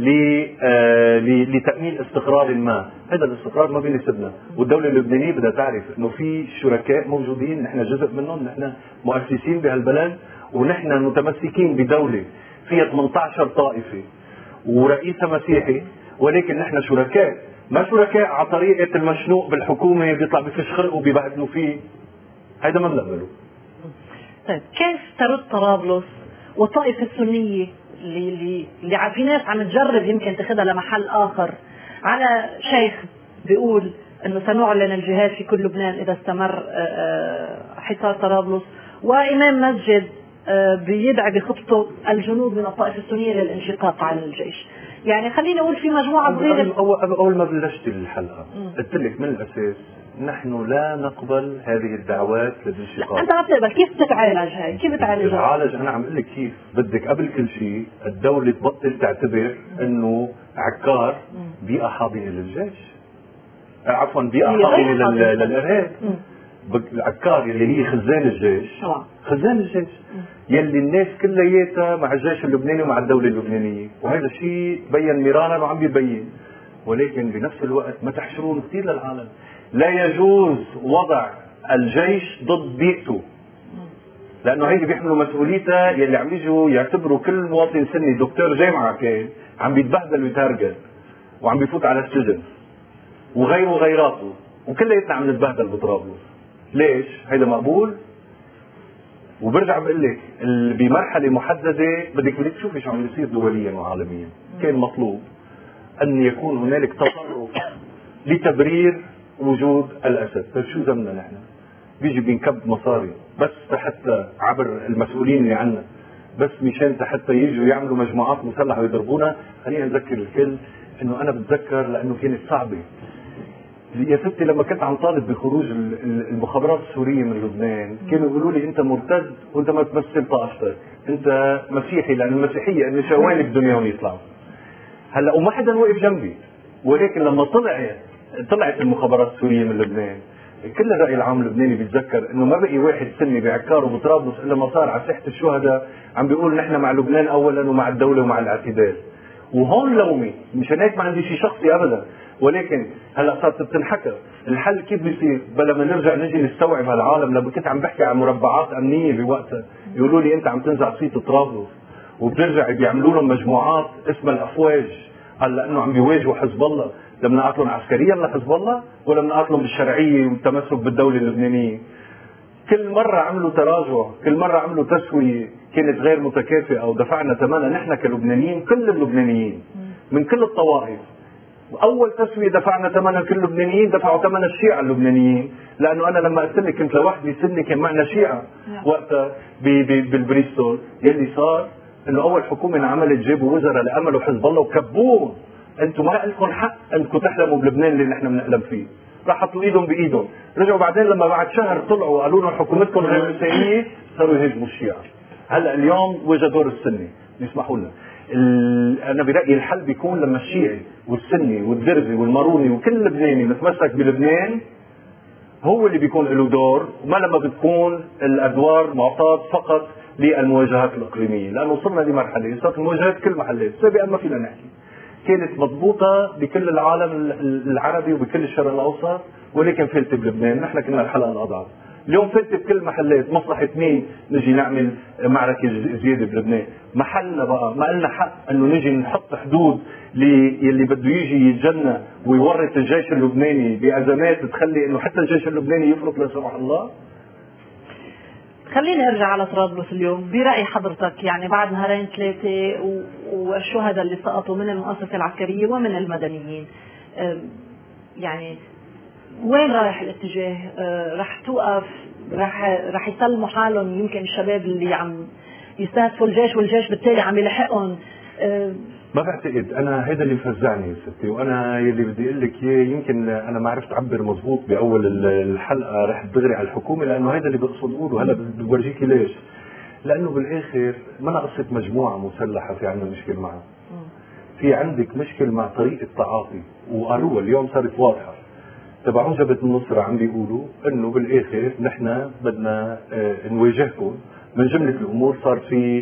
لتأمين استقرار ما. هذا الاستقرار ما بيناسبنا، والدولة اللبنانية بدها تعرف انه في شركاء موجودين، نحن جزء منهم، نحن مؤسسين بهالبلد، ونحن متمسكين بدولة فيها ثمانية عشر طائفة ورئيسها مسيحي، ولكن نحن شركاء، ما شركاء على طريقة المشنوق بالحكومة بيطلع بفش خلقه وبيبهدلوا فيه. هيدا ما بنقبله.
طيب كيف ترد طرابلس والطائفة السنية اللي اللي اللي في ناس عم تجرب يمكن تاخذها لمحل آخر على شيخ بيقول انه سنعلن الجهاد في كل لبنان اذا استمر حصار طرابلس، وامام مسجد بيدعي بخطته الجنود من الطائفة السنية للانشقاق عن الجيش. يعني خليني اقول في مجموعة صغيرة.
اول ما بلشت الحلقة قلت لك من الاساس نحن لا نقبل هذه الدعوات للانشقاق.
انت ما بتقبل، كيف بتتعالج هاي؟ كيف بتعالجها؟
بتعالج انا عم اقول لك كيف بدك. قبل كل شيء الدولة تبطل تعتبر انه عكار بيئة حاضنة للجيش، عفوا بيئة حاضنة للارهاب. العكار يلي هي خزان الجيش، خزان الجيش يلي الناس كلياتها مع الجيش اللبناني ومع الدولة اللبنانية، وهذا الشيء بين مرارا وعم بيبين. ولكن بنفس الوقت ما تحشرون كثير للعالم. لا يجوز وضع الجيش ضد بيئته، لانه هيدي بيحملوا مسؤوليتها. يلي عم يجوا يعتبروا كل مواطن سني دكتور جامعة كان عم بيتبهدل ويتارجل وعم بيفوت على السجن وغيره وغيراته، وكلياتنا عم نتبهدل بطرابلس. ليش؟ هيدا مقبول؟ وبرجع بقول لك بمرحله محدده بدك بدك تشوفي شو عم يصير دوليا وعالميا. كان مطلوب ان يكون هنالك تصرف لتبرير وجود الاسد. طيب شو ذنبنا نحن؟ بيجي بينكب مصاري بس حتى عبر المسؤولين اللي عنا، بس مشان حتى يجوا يعملوا مجموعات مسلحه ويضربونا. خلينا نذكر الكل انه انا بتذكر لانه كانت صعبه يا ستي لما كنت عم طالب بخروج المخابرات السوريه من لبنان، كانوا يقولوا لي انت مرتد وانت ما تمثل طائفتك، انت مسيحي، لان المسيحيه انه شوالك دنياهم يطلعوا. هلا وما حدا وقف جنبي، ولكن لما طلع طلعت المخابرات السوريه من لبنان، كل الراي العام اللبناني بيتذكر انه ما بقي واحد سني بعكار وبطرابلس الا ما صار على ساحه الشهداء عم بيقول نحن مع لبنان اولا ومع الدوله ومع الاعتدال. وهون لومي مشان هيك ما عندي شيء شخصي ابدا، ولكن هلا صارت بتنحكى. الحل كيف بيصير؟ بلا ما نرجع نجي نستوعب هالعالم. لما كنت عم بحكي عن مربعات امنيه بوقتها يقولوا لي انت عم تنزع صيت طرابلس، وبترجع بيعملوا لهم مجموعات اسمها الافواج، قال لانه عم بيواجهوا حزب الله. لما نقاتلهم عسكريا لحزب الله ولا بنقاتلهم بالشرعيه والتمسك بالدوله اللبنانيه؟ كل مره عملوا تراجع، كل مره عملوا تسويه كانت غير متكافئه ودفعنا ثمنها نحن كلبنانيين، كل اللبنانيين من كل الطوائف. اول تسويه دفعنا ثمنها كل اللبنانيين، دفعوا ثمنها الشيعة اللبنانيين، لانه انا لما قلت لك كنت لوحدي سني كان معنا شيعة وقتها بالبريستول. يلي صار انه اول حكومه انعملت جابوا وزراء لاملوا حزب الله وكبوهم. انتم ما لكم حق انكم تحلموا بلبنان اللي نحن بنحلم فيه. راح حطوا ايدهم بايدهم، رجعوا بعدين لما بعد شهر طلعوا وقالوا لهم حكومتكم غير مسيحيه، صاروا يهاجموا الشيعة. هلا اليوم وجا دور السني، بيسمحوا لنا. انا برايي الحل بيكون لما الشيعي والسني والدرزي والماروني وكل لبناني متمسك بلبنان هو اللي بيكون له دور، وما لما بتكون الادوار معطاه فقط للمواجهات الاقليميه، لانه وصلنا لمرحله صارت المواجهات كل محلات، سابقا ما فينا نحكي. كانت مضبوطه بكل العالم العربي وبكل الشرق الاوسط، ولكن فلت بلبنان، نحن كنا الحلقه الاضعف. اليوم فلت بكل محلات، مصلحة مين نجي نعمل معركة زيادة بلبنان؟ محلنا بقى، ما لنا حق انه نجي نحط حدود يلي بده يجي يتجنى ويورط الجيش اللبناني بأزمات تخلي انه حتى الجيش اللبناني يفرط لا سمح الله.
خليني ارجع على طرابلس اليوم، برأي حضرتك يعني بعد نهارين ثلاثة والشهداء اللي سقطوا من المؤسسة العسكرية ومن المدنيين، يعني وين رايح الاتجاه؟ آه رح توقف؟ رح رح يسلموا حالهم يمكن الشباب اللي عم يستهدفوا الجيش والجيش بالتالي عم يلحقهم؟ آه
ما بعتقد. انا هذا اللي مفزعني يا ستي، وانا يلي بدي اقول لك اياه يمكن انا ما عرفت اعبر مضبوط باول الحلقه، رح دغري على الحكومه، لانه هذا اللي بقصد اقوله. هلا بورجيكي ليش. لانه بالاخر ما قصه مجموعه مسلحه في عندنا مشكله معها، في عندك مشكله مع طريقه التعاطي، وقالوها اليوم صارت واضحه. تبعون جبهة النصرة عم بيقولوا انه بالاخر نحن بدنا اه نواجهكم. من جملة الامور صار في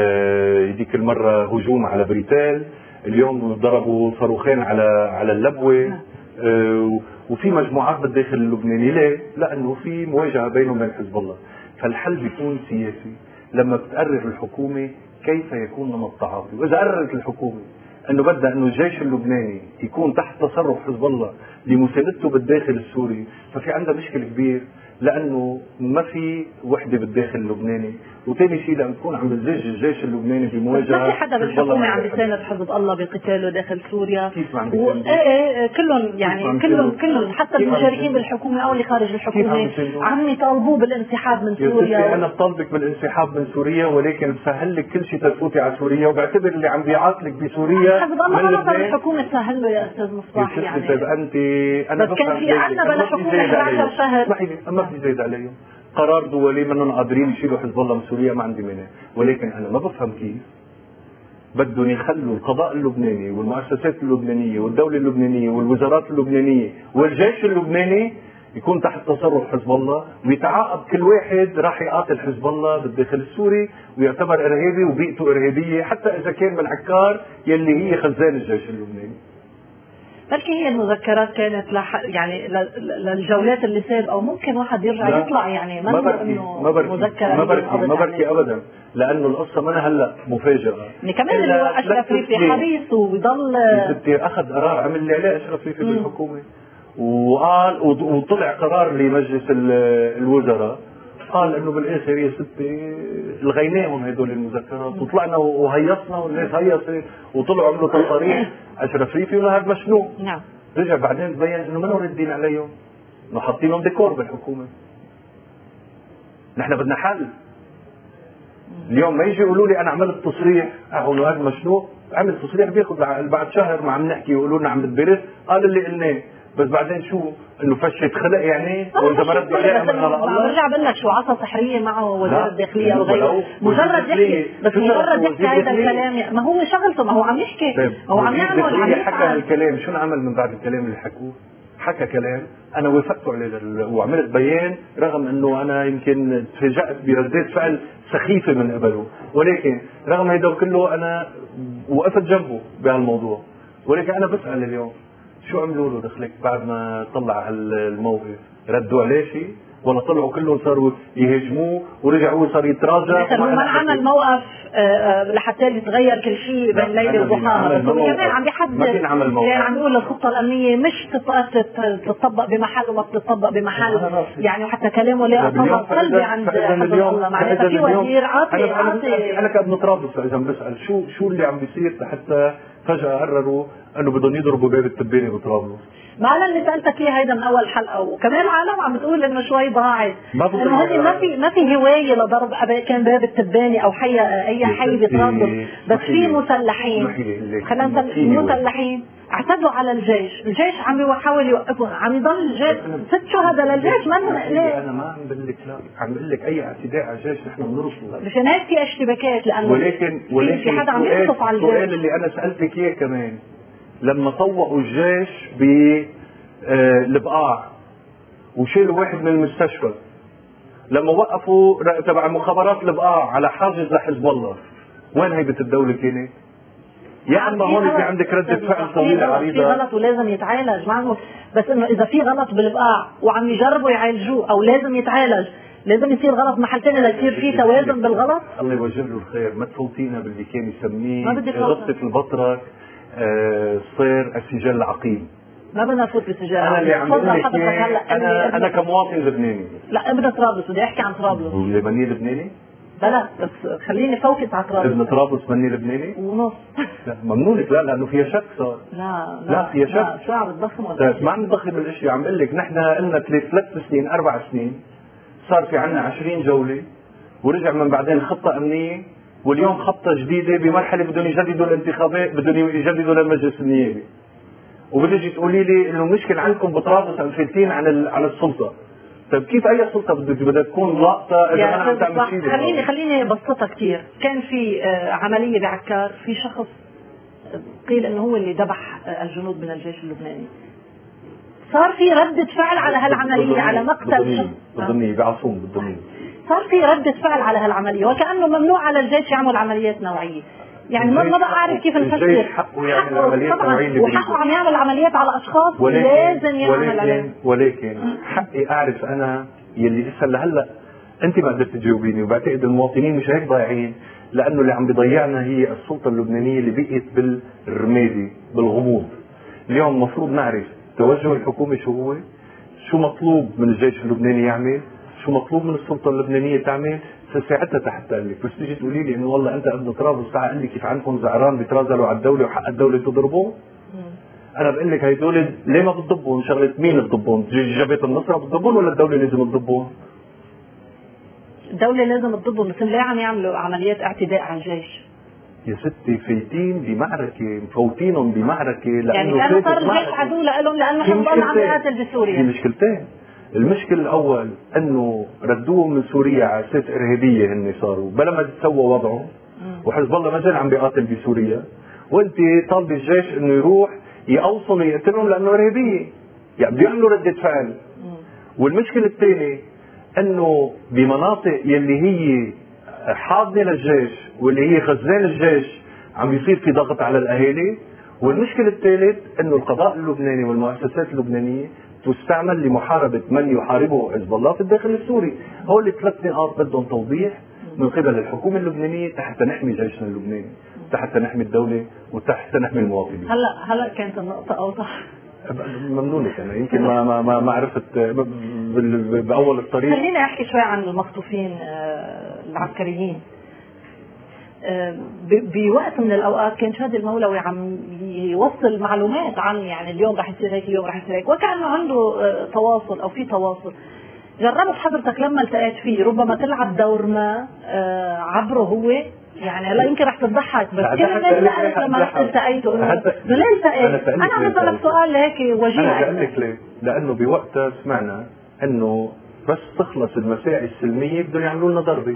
اه ديك المرة هجوم على بريتال، اليوم ضربوا صاروخين على على اللبوة، اه وفي مجموعات بالداخل اللبناني. ليه؟ لانه في مواجهة بينهم وبين حزب الله. فالحل بيكون سياسي لما بتقرر الحكومة كيف يكون نمط التعاطي. واذا قررت الحكومة انه بدها انه الجيش اللبناني يكون تحت تصرف حزب الله لمساندته بالداخل السوري، ففي عندها مشكله كبير، لانه ما في وحده بالداخل اللبناني. وثاني شيء لما تكون عم بتزج الجيش اللبناني بمواجهه،
ما في حدا بالحكومه عم بيساند حزب الله بقتاله داخل سوريا.
كيف ما عم
بيساند؟ ايه كلهم يعني كلهم كلهم حتى المشاركين بالحكومه او اللي خارج الحكومه عم يطالبوه بالانسحاب من سوريا.
و... انا بطالبك بالانسحاب من سوريا، ولكن بسهل لك كل شيء تفوتي على سوريا، وبعتبر اللي عم بيعاطلك بسوريا
حزب الله ما نظر الحكومه تسهل له يا استاذ مصباح. يعني
طيب انت انا
بس كان في عندنا بلا حكومه احد عشر شهر،
ما في زايد عليهم قرار دولي منهم قادرين يشيلوا حزب الله من سوريا، ما عندي مانع. ولكن انا ما بفهم كيف بدهم يخلوا القضاء اللبناني والمؤسسات اللبنانيه والدوله اللبنانيه والوزارات اللبنانيه والجيش اللبناني يكون تحت تصرف حزب الله، ويتعاقب كل واحد راح يقاتل حزب الله بالداخل السوري ويعتبر ارهابي وبيئته ارهابيه، حتى اذا كان من عكار يلي هي خزان الجيش اللبناني.
بلكي هي المذكرات كانت لح... يعني للجولات اللي سابقه، او ممكن واحد يرجع يطلع يعني
ما بركي
انه
مذكره ما بركي ما بركي ابدا، لانه القصه ما هلا مفاجاه.
يعني كمان اللي هو اشرف ريفي حبيس وبضل
ستي اخذ قرار عمل اللي عليه اشرف ريفي بالحكومه، وقال وطلع قرار لمجلس الوزراء قال انه بالاخر يا ستي الغيناهم هدول المذكرات، وطلعنا وهيصنا والناس هيصت وطلعوا عملوا تصاريح اشرف ريفي ولا هذا مشنوق.
نعم.
رجع بعدين تبين انه ما ردين عليهم، انه حاطينهم ديكور بالحكومه. نحن بدنا حل. اليوم ما يجي يقولوا لي انا عملت تصريح، اقول له هذا مشروع، عمل تصريح بياخذ بعد شهر ما عم نحكي يقولوا لنا عم بتبرر، قال اللي قلناه، بس بعدين شو انه فشت خلق يعني واذا ما رد عليه امرنا الله.
برجع بقول لك شو عصا سحريه معه وزير الداخليه او غيره، مجرد يحكي بس مجرد يحكي هذا الكلام، ما هو شغلته، ما هو عم يحكي، هو عم يعمل عم
حكى هالكلام. شو نعمل من بعد الكلام اللي حكوه؟ حكى كلام انا وافقت عليه وعملت بيان، رغم انه انا يمكن تفاجات بردات فعل سخيفه من قبله، ولكن رغم هيدا كله انا وقفت جنبه بهالموضوع. ولكن انا بسال اليوم شو عملوا له دخلك بعد ما طلع الموقف؟ ردوا عليه شيء ولا طلعوا كلهم صاروا يهاجموه ورجع هو صار يتراجع؟
هو ما عمل موقف لحتى يتغير كل شيء بين ليله وضحاها، بس هو كمان عم بيحدد، يعني عم بيقول الخطه الامنيه مش تطبق بمحل وما بتطبق بمحل، يعني وحتى كلامه لا اثر سلبي عند حزب الله. معناتها في وزير عاطي عاطي.
انا كابن طرابلس اذا بسال شو شو اللي عم بيصير حتى فجاه قرروا انه بدهم يضربوا باب التباني بطرابلس؟
ما انا اللي سالتك اياه هيدا من اول حلقه، وكمان العالم عم بتقول انه شوي ضاعت، انه هذه ما في ما في هوايه لضرب كان باب التباني او حي اي حي بطرابلس، بس في مسلحين، خلينا نقول مسلحين اعتدوا على الجيش، الجيش عم يحاول يوقفهم، عم يضل الجيش ست شهداء للجيش. ما
انا ما عم بقول لك لا، عم بقول لك اي اعتداء على الجيش نحن بنرفضه،
مشان هيك في اشتباكات، لانه
ولكن ولكن
في حدا عم ينصف على الجيش.
السؤال اللي انا سالتك اياه كمان، لما طوقوا الجيش بالبقاع وشيلوا واحد من المستشفى، لما وقفوا تبع مخابرات البقاع على حاجز لحزب الله، وين هيبه الدوله كانت؟ يا اما هون في عندك رده فعل طويله عريضه،
في غلط ولازم يتعالج معه، بس انه اذا في غلط بالبقاع وعم يجربوا يعالجوه او لازم يتعالج، لازم يصير غلط محل ثاني ليصير في توازن بالغلط.
الله يوجه له الخير. ما تفوتينا باللي كان يسميه غصه البطرك آه صير السجال العقيم.
ما بدنا نفوت بالسجال.
انا اللي عم بقول لك انا انا كمواطن لبناني،
لا ابن طرابلس، بدي احكي عن طرابلس.
لبناني لبناني؟
بلا بس خليني فوكس على طرابلس.
ابن طرابلس بني لبناني؟
ونص.
لا ممنونك، لا لانه فيها شك صار.
لا
لا, لا فيها شك.
لا شو عم تضخم ولا
ما عم تضخم الاشياء، عم بقول لك نحن قلنا ثلاث سنين اربع سنين صار في عندنا عشرين جوله، ورجع من بعدين خطه امنيه، واليوم خطه جديده بمرحله بدهم يجددوا الانتخابات، بدهم يجددوا للمجلس النيابي، وبتجي تقولي لي انه مشكل عندكم بطرابلس عم فايتين عن على السلطه. طيب كيف اي سلطه بدك بدها تكون لاقطه اذا انا عم تعمل شيء؟
خليني خليني ابسطها كثير. كان في عمليه بعكار، في شخص قيل انه هو اللي ذبح الجنود من الجيش اللبناني، صار في ردة فعل على هالعمليه، على مقتل
بالضمنيه بعصوم بالضمنيه،
صار في ردة فعل على هالعمليه، وكانه ممنوع على الجيش يعمل عمليات نوعيه. يعني ما ما بقى اعرف كيف نفسر.
حقه يعمل عمليات نوعيه،
وحقه عم يعمل عمليات على اشخاص لازم يعمل عليهم.
ولكن حقي اعرف انا يلي لسه لهلا انت ما قدرت تجاوبيني، وبعتقد المواطنين مش هيك ضايعين، لانه اللي عم بيضيعنا هي السلطه اللبنانيه اللي بقيت بالرمادي بالغموض. اليوم المفروض نعرف توجه الحكومه شو هو، شو مطلوب من الجيش اللبناني يعمل، شو مطلوب من السلطه اللبنانيه تعمل، ساعتها تحت لك. بس تيجي تقولي لي انه والله انت ابن طرابلس تعال قل لي كيف عندكم زعران بيترازلوا على الدوله وحق الدوله تضربوه. انا بقول لك هدول ليه ما بتضبون؟ شغله مين بتضبون؟ جبهه النصره بتضبون ولا الدوله لازم تضبون؟
الدوله لازم تضبون، بس ليه عم يعملوا عمليات اعتداء على الجيش؟
يا ستي فايتين بمعركه، مفوتينهم بمعركه لانه
يعني كانوا صار الجيش عدو لهم لانه حزب الله عم يقاتل بسوريا.
في مشكلتين. المشكل الاول انه ردوهم من سوريا على اساس ارهابيه، هن صاروا بلا ما تسوى وضعهم، وحزب الله ما زال عم بيقاتل بسوريا، وانت طالب الجيش انه يروح يقوصن ويقتلهم لانه ارهابيه، يعني بده يعملوا رده فعل. والمشكله الثانيه انه بمناطق يلي هي حاضنه للجيش واللي هي خزان الجيش عم بيصير في ضغط على الاهالي. والمشكله الثالث انه القضاء اللبناني والمؤسسات اللبنانيه تستعمل لمحاربه من يحاربه حزب الله في الداخل السوري. هول ثلاث نقاط بدهم توضيح من قبل الحكومه اللبنانيه حتى نحمي جيشنا اللبناني، حتى نحمي الدوله وحتى نحمي المواطنين.
هلا هلا كانت النقطه اوضح.
ممنونك انا يمكن ما ما ما, ما عرفت باول الطريق.
خليني احكي شوي عن المخطوفين العسكريين. بوقت من الاوقات كان شادي المولوي عم يوصل معلومات عن يعني اليوم رح يصير هيك، اليوم رح يصير هيك، وكانه عنده تواصل او في تواصل. جربت حضرتك لما التقيت فيه ربما تلعب دور ما آه عبره هو؟ يعني هلا يمكن رح تضحك بس كيف سألت لما رحت التقيته انه ليه التقيت؟ انا عم بسألك سؤال هيك وجيه.
انا لك ليه؟ لانه بوقتها سمعنا انه بس تخلص المساعي السلميه بدهم يعملوا لنا ضربه.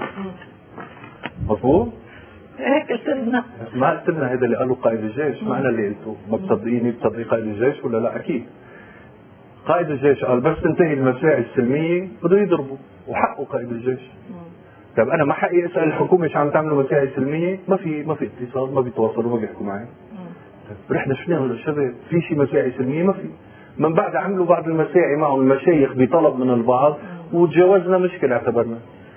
مفهوم؟
هيك قلت لنا.
ما قلت لنا هذا اللي قاله قائد الجيش، ما انا اللي قلته، ما بتصدقيني بتصدقي قائد الجيش ولا لا؟ اكيد. قائد الجيش قال بس تنتهي المساعي السلميه بده يضربوا، وحقه قائد الجيش. طيب انا ما حقي اسال الحكومه شو عم تعملوا مساعي سلميه؟ ما في ما في اتصال، ما بيتواصلوا، ما بيحكوا معي. طيب رحنا شفنا الشباب في شيء مساعي سلميه؟ ما في. من بعد عملوا بعض المساعي معهم المشايخ بطلب من البعض وتجاوزنا مشكله اعتبرنا.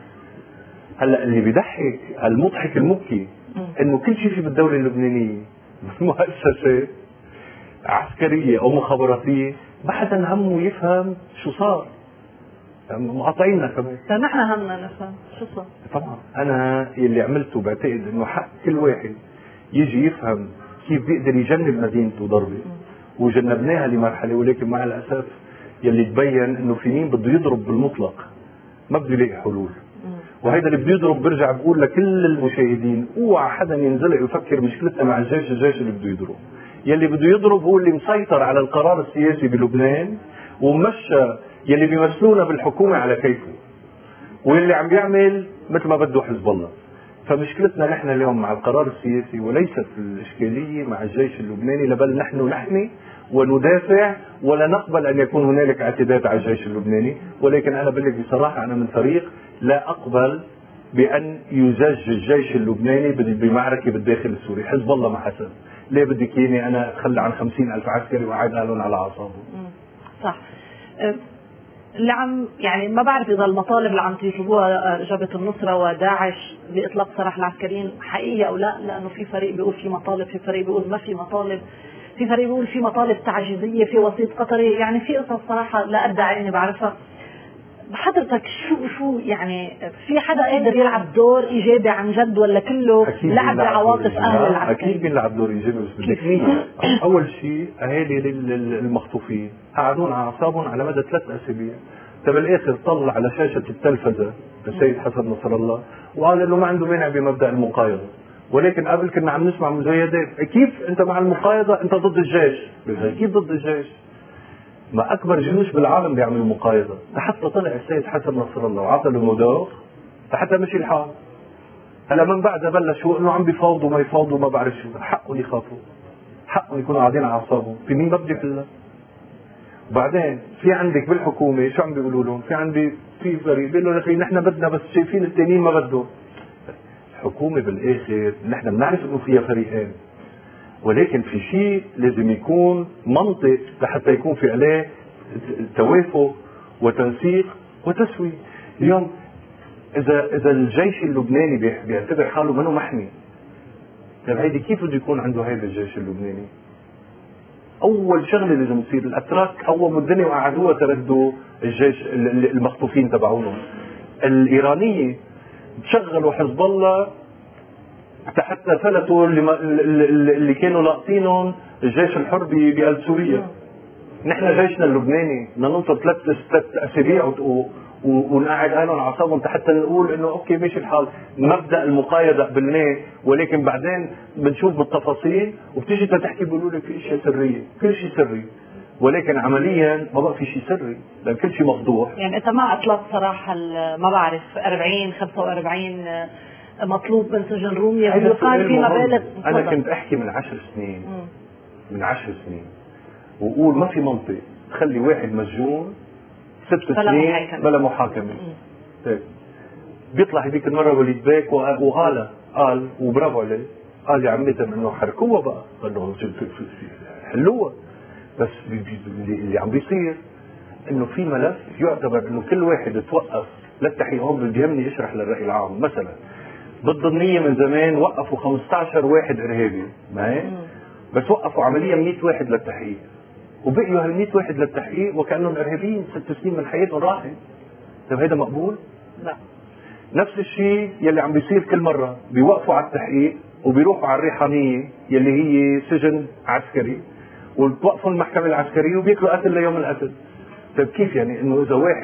هلا اللي بيضحك المضحك المبكي انه كل شيء في بالدوله اللبنانيه مؤسسه عسكريه او مخابراتيه ما حدا همه يفهم شو صار. مقاطعيننا كمان.
فنحن همنا نفهم شو صار.
طبعا انا اللي عملته بعتقد انه حق كل واحد يجي يفهم كيف بيقدر يجنب مدينته ضربه، وجنبناها لمرحله، ولكن مع الاسف يلي تبين انه في مين بده يضرب بالمطلق ما بده يلاقي حلول. وهيدا اللي بده يضرب برجع بقول لكل المشاهدين اوعى حدا ينزلق ويفكر مشكلتنا مع الجيش، الجيش اللي بده يضرب. يلي بده يضرب هو اللي مسيطر على القرار السياسي بلبنان ومشى يلي بيمثلونا بالحكومه على كيفه، واللي عم بيعمل مثل ما بده حزب الله. فمشكلتنا نحن اليوم مع القرار السياسي وليست الاشكاليه مع الجيش اللبناني، بل نحن نحمي وندافع ولا نقبل ان يكون هنالك اعتداء على الجيش اللبناني. ولكن انا بقول لك بصراحه انا من فريق لا اقبل بان يزج الجيش اللبناني بمعركه بالداخل السوري. حزب الله ما حسب، ليه بدك اياني انا اتخلى عن خمسين الف عسكري وقاعد لهم على اعصابهم؟
صح. اللي عم يعني ما بعرف اذا المطالب اللي عم تجيبوها جبهة النصرة وداعش باطلاق سراح العسكريين حقيقية او لا، لانه في فريق بيقول في مطالب، في فريق بيقول ما في مطالب، في فريق بيقول في مطالب تعجيزية، في وسيط قطري، يعني في قصص صراحة لا ادعي اني بعرفها. حضرتك شو شو يعني في حدا قادر يلعب دور ايجابي عن جد ولا كله لعب بعواطف اهل العسكري؟
اكيد بيلعب دور ايجابي، بس بدك نية. اول شيء اهالي المخطوفين قعدون على اعصابهم على مدى ثلاث اسابيع. بالاخر طلع على شاشه التلفزه السيد حسن نصر الله وقال انه ما عنده مانع بمبدا المقايضه، ولكن قبل كنا عم نسمع مزايدات. كيف انت مع المقايضه؟ انت ضد الجيش. كيف ضد الجيش؟ ما اكبر جيوش بالعالم بيعملوا مقايضه، حتى طلع السيد حسن نصر الله وعطى له مداوخ حتى مشي الحال. هلا من بعدها بلشوا انه عم بيفاوضوا ما يفاوضوا ما بعرف شو، حقهم يخافوا، حقهم يكونوا قاعدين على اعصابهم، في مين بده يحلها؟ وبعدين في عندك بالحكومه شو عم بيقولوا لهم؟ في عندي في فريق بيقول له يا اخي نحن بدنا بس شايفين الثانيين ما بدهم. الحكومه بالاخر نحن بنعرف انه فيها فريقين، ولكن في شيء لازم يكون منطق لحتى يكون في عليه توافق وتنسيق وتسوية. اليوم اذا اذا الجيش اللبناني بيعتبر حاله منه محمي، طيب هيدي كيف بده يكون عنده هيدا الجيش اللبناني؟ اول شغله لازم تصير الاتراك قوموا الدنيا وقعدوها تردوا الجيش المخطوفين تبعونهم. الايرانيه تشغلوا حزب الله حتى فلتوا اللي, اللي كانوا لاقطينهم الجيش الحر بقلب سوريا. نحن جيشنا اللبناني بدنا ننطر ثلاث ثلاث اسابيع ونقعد اهلهم على اعصابهم حتى نقول انه اوكي ماشي الحال، مبدا المقايضه قبلناه، ولكن بعدين بنشوف بالتفاصيل وبتيجي تحكي بيقولوا لك في اشياء سريه، كل شيء سري، ولكن عمليا ما بقى في شيء سري لان كل شيء مفضوح.
يعني انت ما اطلق صراحه ما بعرف أربعين خمسة وأربعين مطلوب من سجن رومية ويقال في مبالغ.
انا كنت احكي من عشر سنين مم. من عشر سنين وقول ما في منطق تخلي واحد مسجون ست
بلا
سنين
محاكمة.
بلا محاكمة. طيب بيطلع هذيك المرة وليد بيك وقال قال وبرافو عليه، قال يا عمي انه حركوها بقى، قال له حلوها، بس اللي عم بيصير انه في ملف يعتبر انه كل واحد توقف للتحقيق. هون بدي يهمني اشرح للرأي العام. مثلا ضد النية من زمان وقفوا خمسة عشر واحد ارهابي معي، بس وقفوا عمليا مئة واحد للتحقيق وبقيوا هال مئة واحد للتحقيق وكانهم ارهابيين ست سنين من حياتهم راحت. طيب هيدا مقبول؟
لا.
نفس الشيء يلي عم بيصير كل مره بيوقفوا على التحقيق وبيروحوا على الريحانيه يلي هي سجن عسكري وبتوقفوا المحكمه العسكريه وبياكلوا قتل ليوم القتل. طيب كيف يعني انه اذا واحد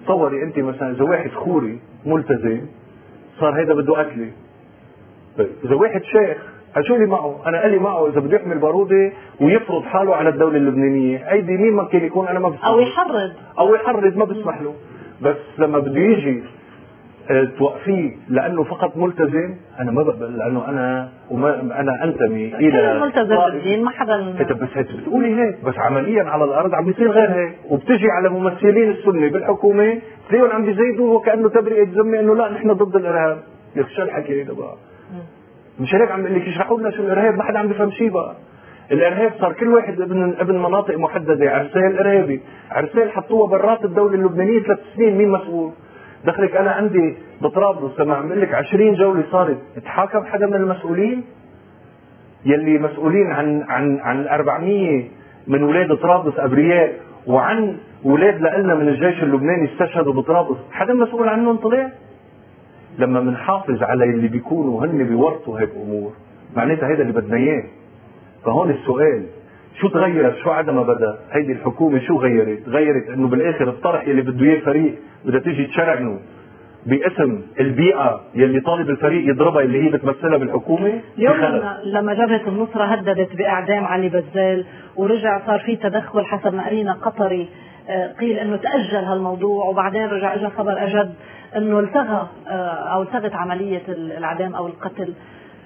تصوري انت مثلا اذا واحد خوري ملتزم صار هيدا بده قتله. طيب اذا واحد شيخ شو لي معه؟ انا قال لي معه اذا بده يحمل باروده ويفرض حاله على الدوله اللبنانيه، هيدي مين ممكن يكون انا ما بسمح
او يحرض
او يحرض ما بسمح له. بس لما بده يجي اه توقفيه لانه فقط ملتزم، انا ما بقبل، لانه انا وما انا انتمي الى
ملتزم بالدين ما حدا.
بس هيك بتقولي هيك، بس عمليا على الارض عم بيصير غير هيك. وبتجي على ممثلين السنه بالحكومه تلاقيهم عم بيزيدوا وكانه تبرئه ذمه انه لا نحن ضد الارهاب. يا شو الحكي هيدا بقى؟ مش هيك عم بقول لك اشرحوا لنا شو الارهاب، ما حدا عم بيفهم شيء بقى. الارهاب صار كل واحد ابن ابن مناطق محدده. عرسال ارهابي، عرسال حطوها برات الدوله اللبنانيه ثلاث سنين، مين مسؤول؟ دخلك انا عندي بطرابلس لما عم بقول لك عشرين جوله صارت، اتحاكم حدا من المسؤولين يلي مسؤولين عن عن عن أربعمية من اولاد طرابلس ابرياء، وعن اولاد لنا من الجيش اللبناني استشهدوا بطرابلس، حدا مسؤول عنهم طلع؟ لما بنحافظ على اللي بيكونوا هن بيورطوا هيك امور، معناتها هيدا اللي بدنا اياه. فهون السؤال شو تغيرت؟ شو عدا ما بدا؟ هيدي الحكومه شو غيرت؟ غيرت انه بالاخر الطرح يلي بده اياه الفريق بدها تيجي تشرعنه باسم البيئه يلي طالب الفريق يضربها اللي هي بتمثلها بالحكومه.
اليوم لما جبهه النصره هددت باعدام علي بزال ورجع صار في تدخل حسب ما قرينا قطري، قيل انه تاجل هالموضوع وبعدين رجع اجى خبر اجد انه التغى او التغت عمليه الاعدام او القتل.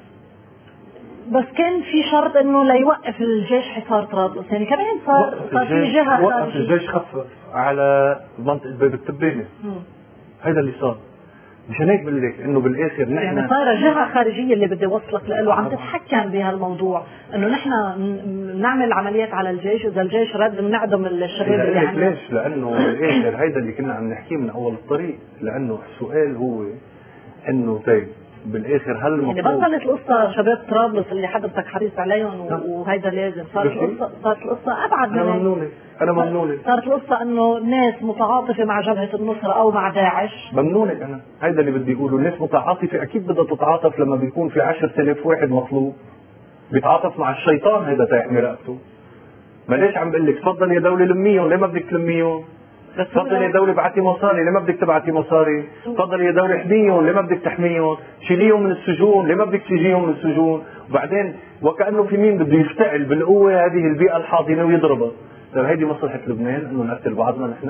بس كان في شرط انه لا يوقف الجيش حصار طرابلس، يعني كمان صار صار في جهه
وقف الجيش خفف على منطقه باب التبانه. هذا اللي صار. مشان هيك بقول لك انه بالاخر نحن
يعني صار جهه خارجيه اللي بدي اوصلك له عم تتحكم بهالموضوع، انه نحن نعمل عمليات على الجيش، واذا الجيش رد بنعدم الشباب اللي عندنا.
ليش؟ لانه بالاخر هيدا اللي كنا عم نحكيه من اول الطريق، لانه السؤال هو انه طيب بالاخر هل
يعني بطلت القصه شباب طرابلس اللي حضرتك حريص عليهم وهيدا لازم، صارت القصه صارت القصه ابعد من
انا ممنونه انا ممنونه
صارت القصه انه ناس متعاطفه مع جبهه النصره او مع داعش.
ممنونه انا هيدا اللي بدي اقوله. الناس متعاطفه اكيد بدها تتعاطف لما بيكون في عشرة آلاف واحد مطلوب. بيتعاطف مع الشيطان هيدا تيحمي رقبته. ما ليش عم بقول لك تفضل يا دوله لميهم، ليه ما بدك تلميهم؟ تفضل يا دولة ابعتي مصاري، ليه ما بدك تبعتي مصاري؟ تفضل يا دولة احميهم، ليه ما بدك تحميهم؟ شيليهم من السجون، ليه ما بدك تشيليهم من السجون؟ وبعدين وكأنه في مين بده يفتعل بالقوة هذه البيئة الحاضنة ويضربها. طيب هيدي مصلحة لبنان انه نقتل بعضنا نحن؟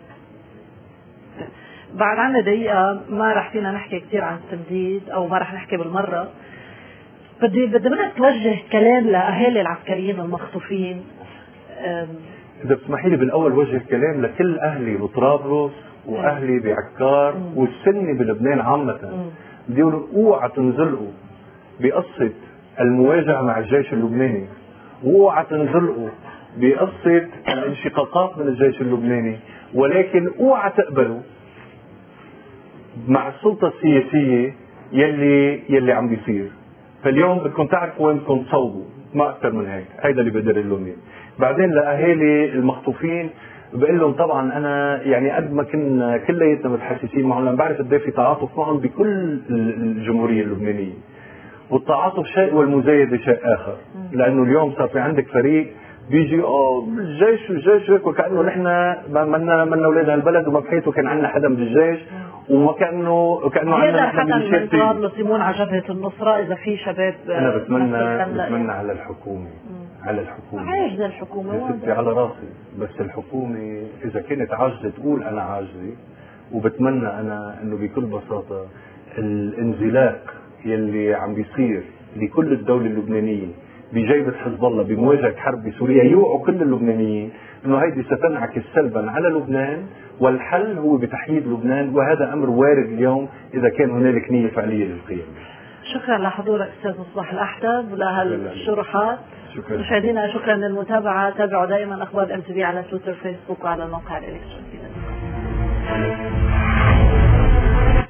بعد عنا دقيقة ما رح فينا نحكي كثير عن التمديد او ما رح نحكي بالمرة. بدي بدي منك توجه كلام لأهالي العسكريين المخطوفين.
إذا بتسمحي لي بالأول وجه كلام لكل أهلي بطرابلس وأهلي بعكار والسنة بلبنان عامة. بدي أقول اوعى تنزلقوا بقصة المواجهة مع الجيش اللبناني، واوعى تنزلقوا بقصة الانشقاقات من الجيش اللبناني، ولكن اوعى تقبلوا مع السلطة السياسية يلي يلي عم بيصير. فاليوم بدكم تعرفوا وين بدكم تصوبوا، ما أكثر من هيك. هيدا اللي بقدر لهم اياه. بعدين لاهالي المخطوفين بقول لهم طبعا انا يعني قد ما كنا كلياتنا متحسسين معهم، لأن بعرف قد ايه في تعاطف معهم بكل الجمهوريه اللبنانيه، والتعاطف شيء والمزايده شيء اخر. لانه اليوم صار في عندك فريق بيجي اه الجيش والجيش هيك، وكانه نحن منا منا اولاد هالبلد وما بحيثه كان عندنا حدا بالجيش، وما كانه وكانه عندنا
حدا من طرابلس يمون على جبهه النصره اذا في شباب.
انا بتمنى بتمنى على الحكومه على الحكومة
عاجزة الحكومة
ستي على راسي، بس الحكومة إذا كانت عاجزة تقول أنا عاجزة. وبتمنى أنا إنه بكل بساطة الانزلاق يلي عم بيصير لكل الدولة اللبنانية بجيبة حزب الله بمواجهة حرب بسوريا يوعوا كل اللبنانيين إنه هيدي ستنعكس سلبا على لبنان، والحل هو بتحييد لبنان، وهذا أمر وارد اليوم إذا كان هنالك نية فعلية للقيام.
شكرا لحضورك أستاذ مصباح الأحدب ولهالشروحات. مشاهدينا شكرا للمتابعة. تابعوا دائما أخبار ام تي في على تويتر، فيسبوك وعلى الموقع الإلكتروني.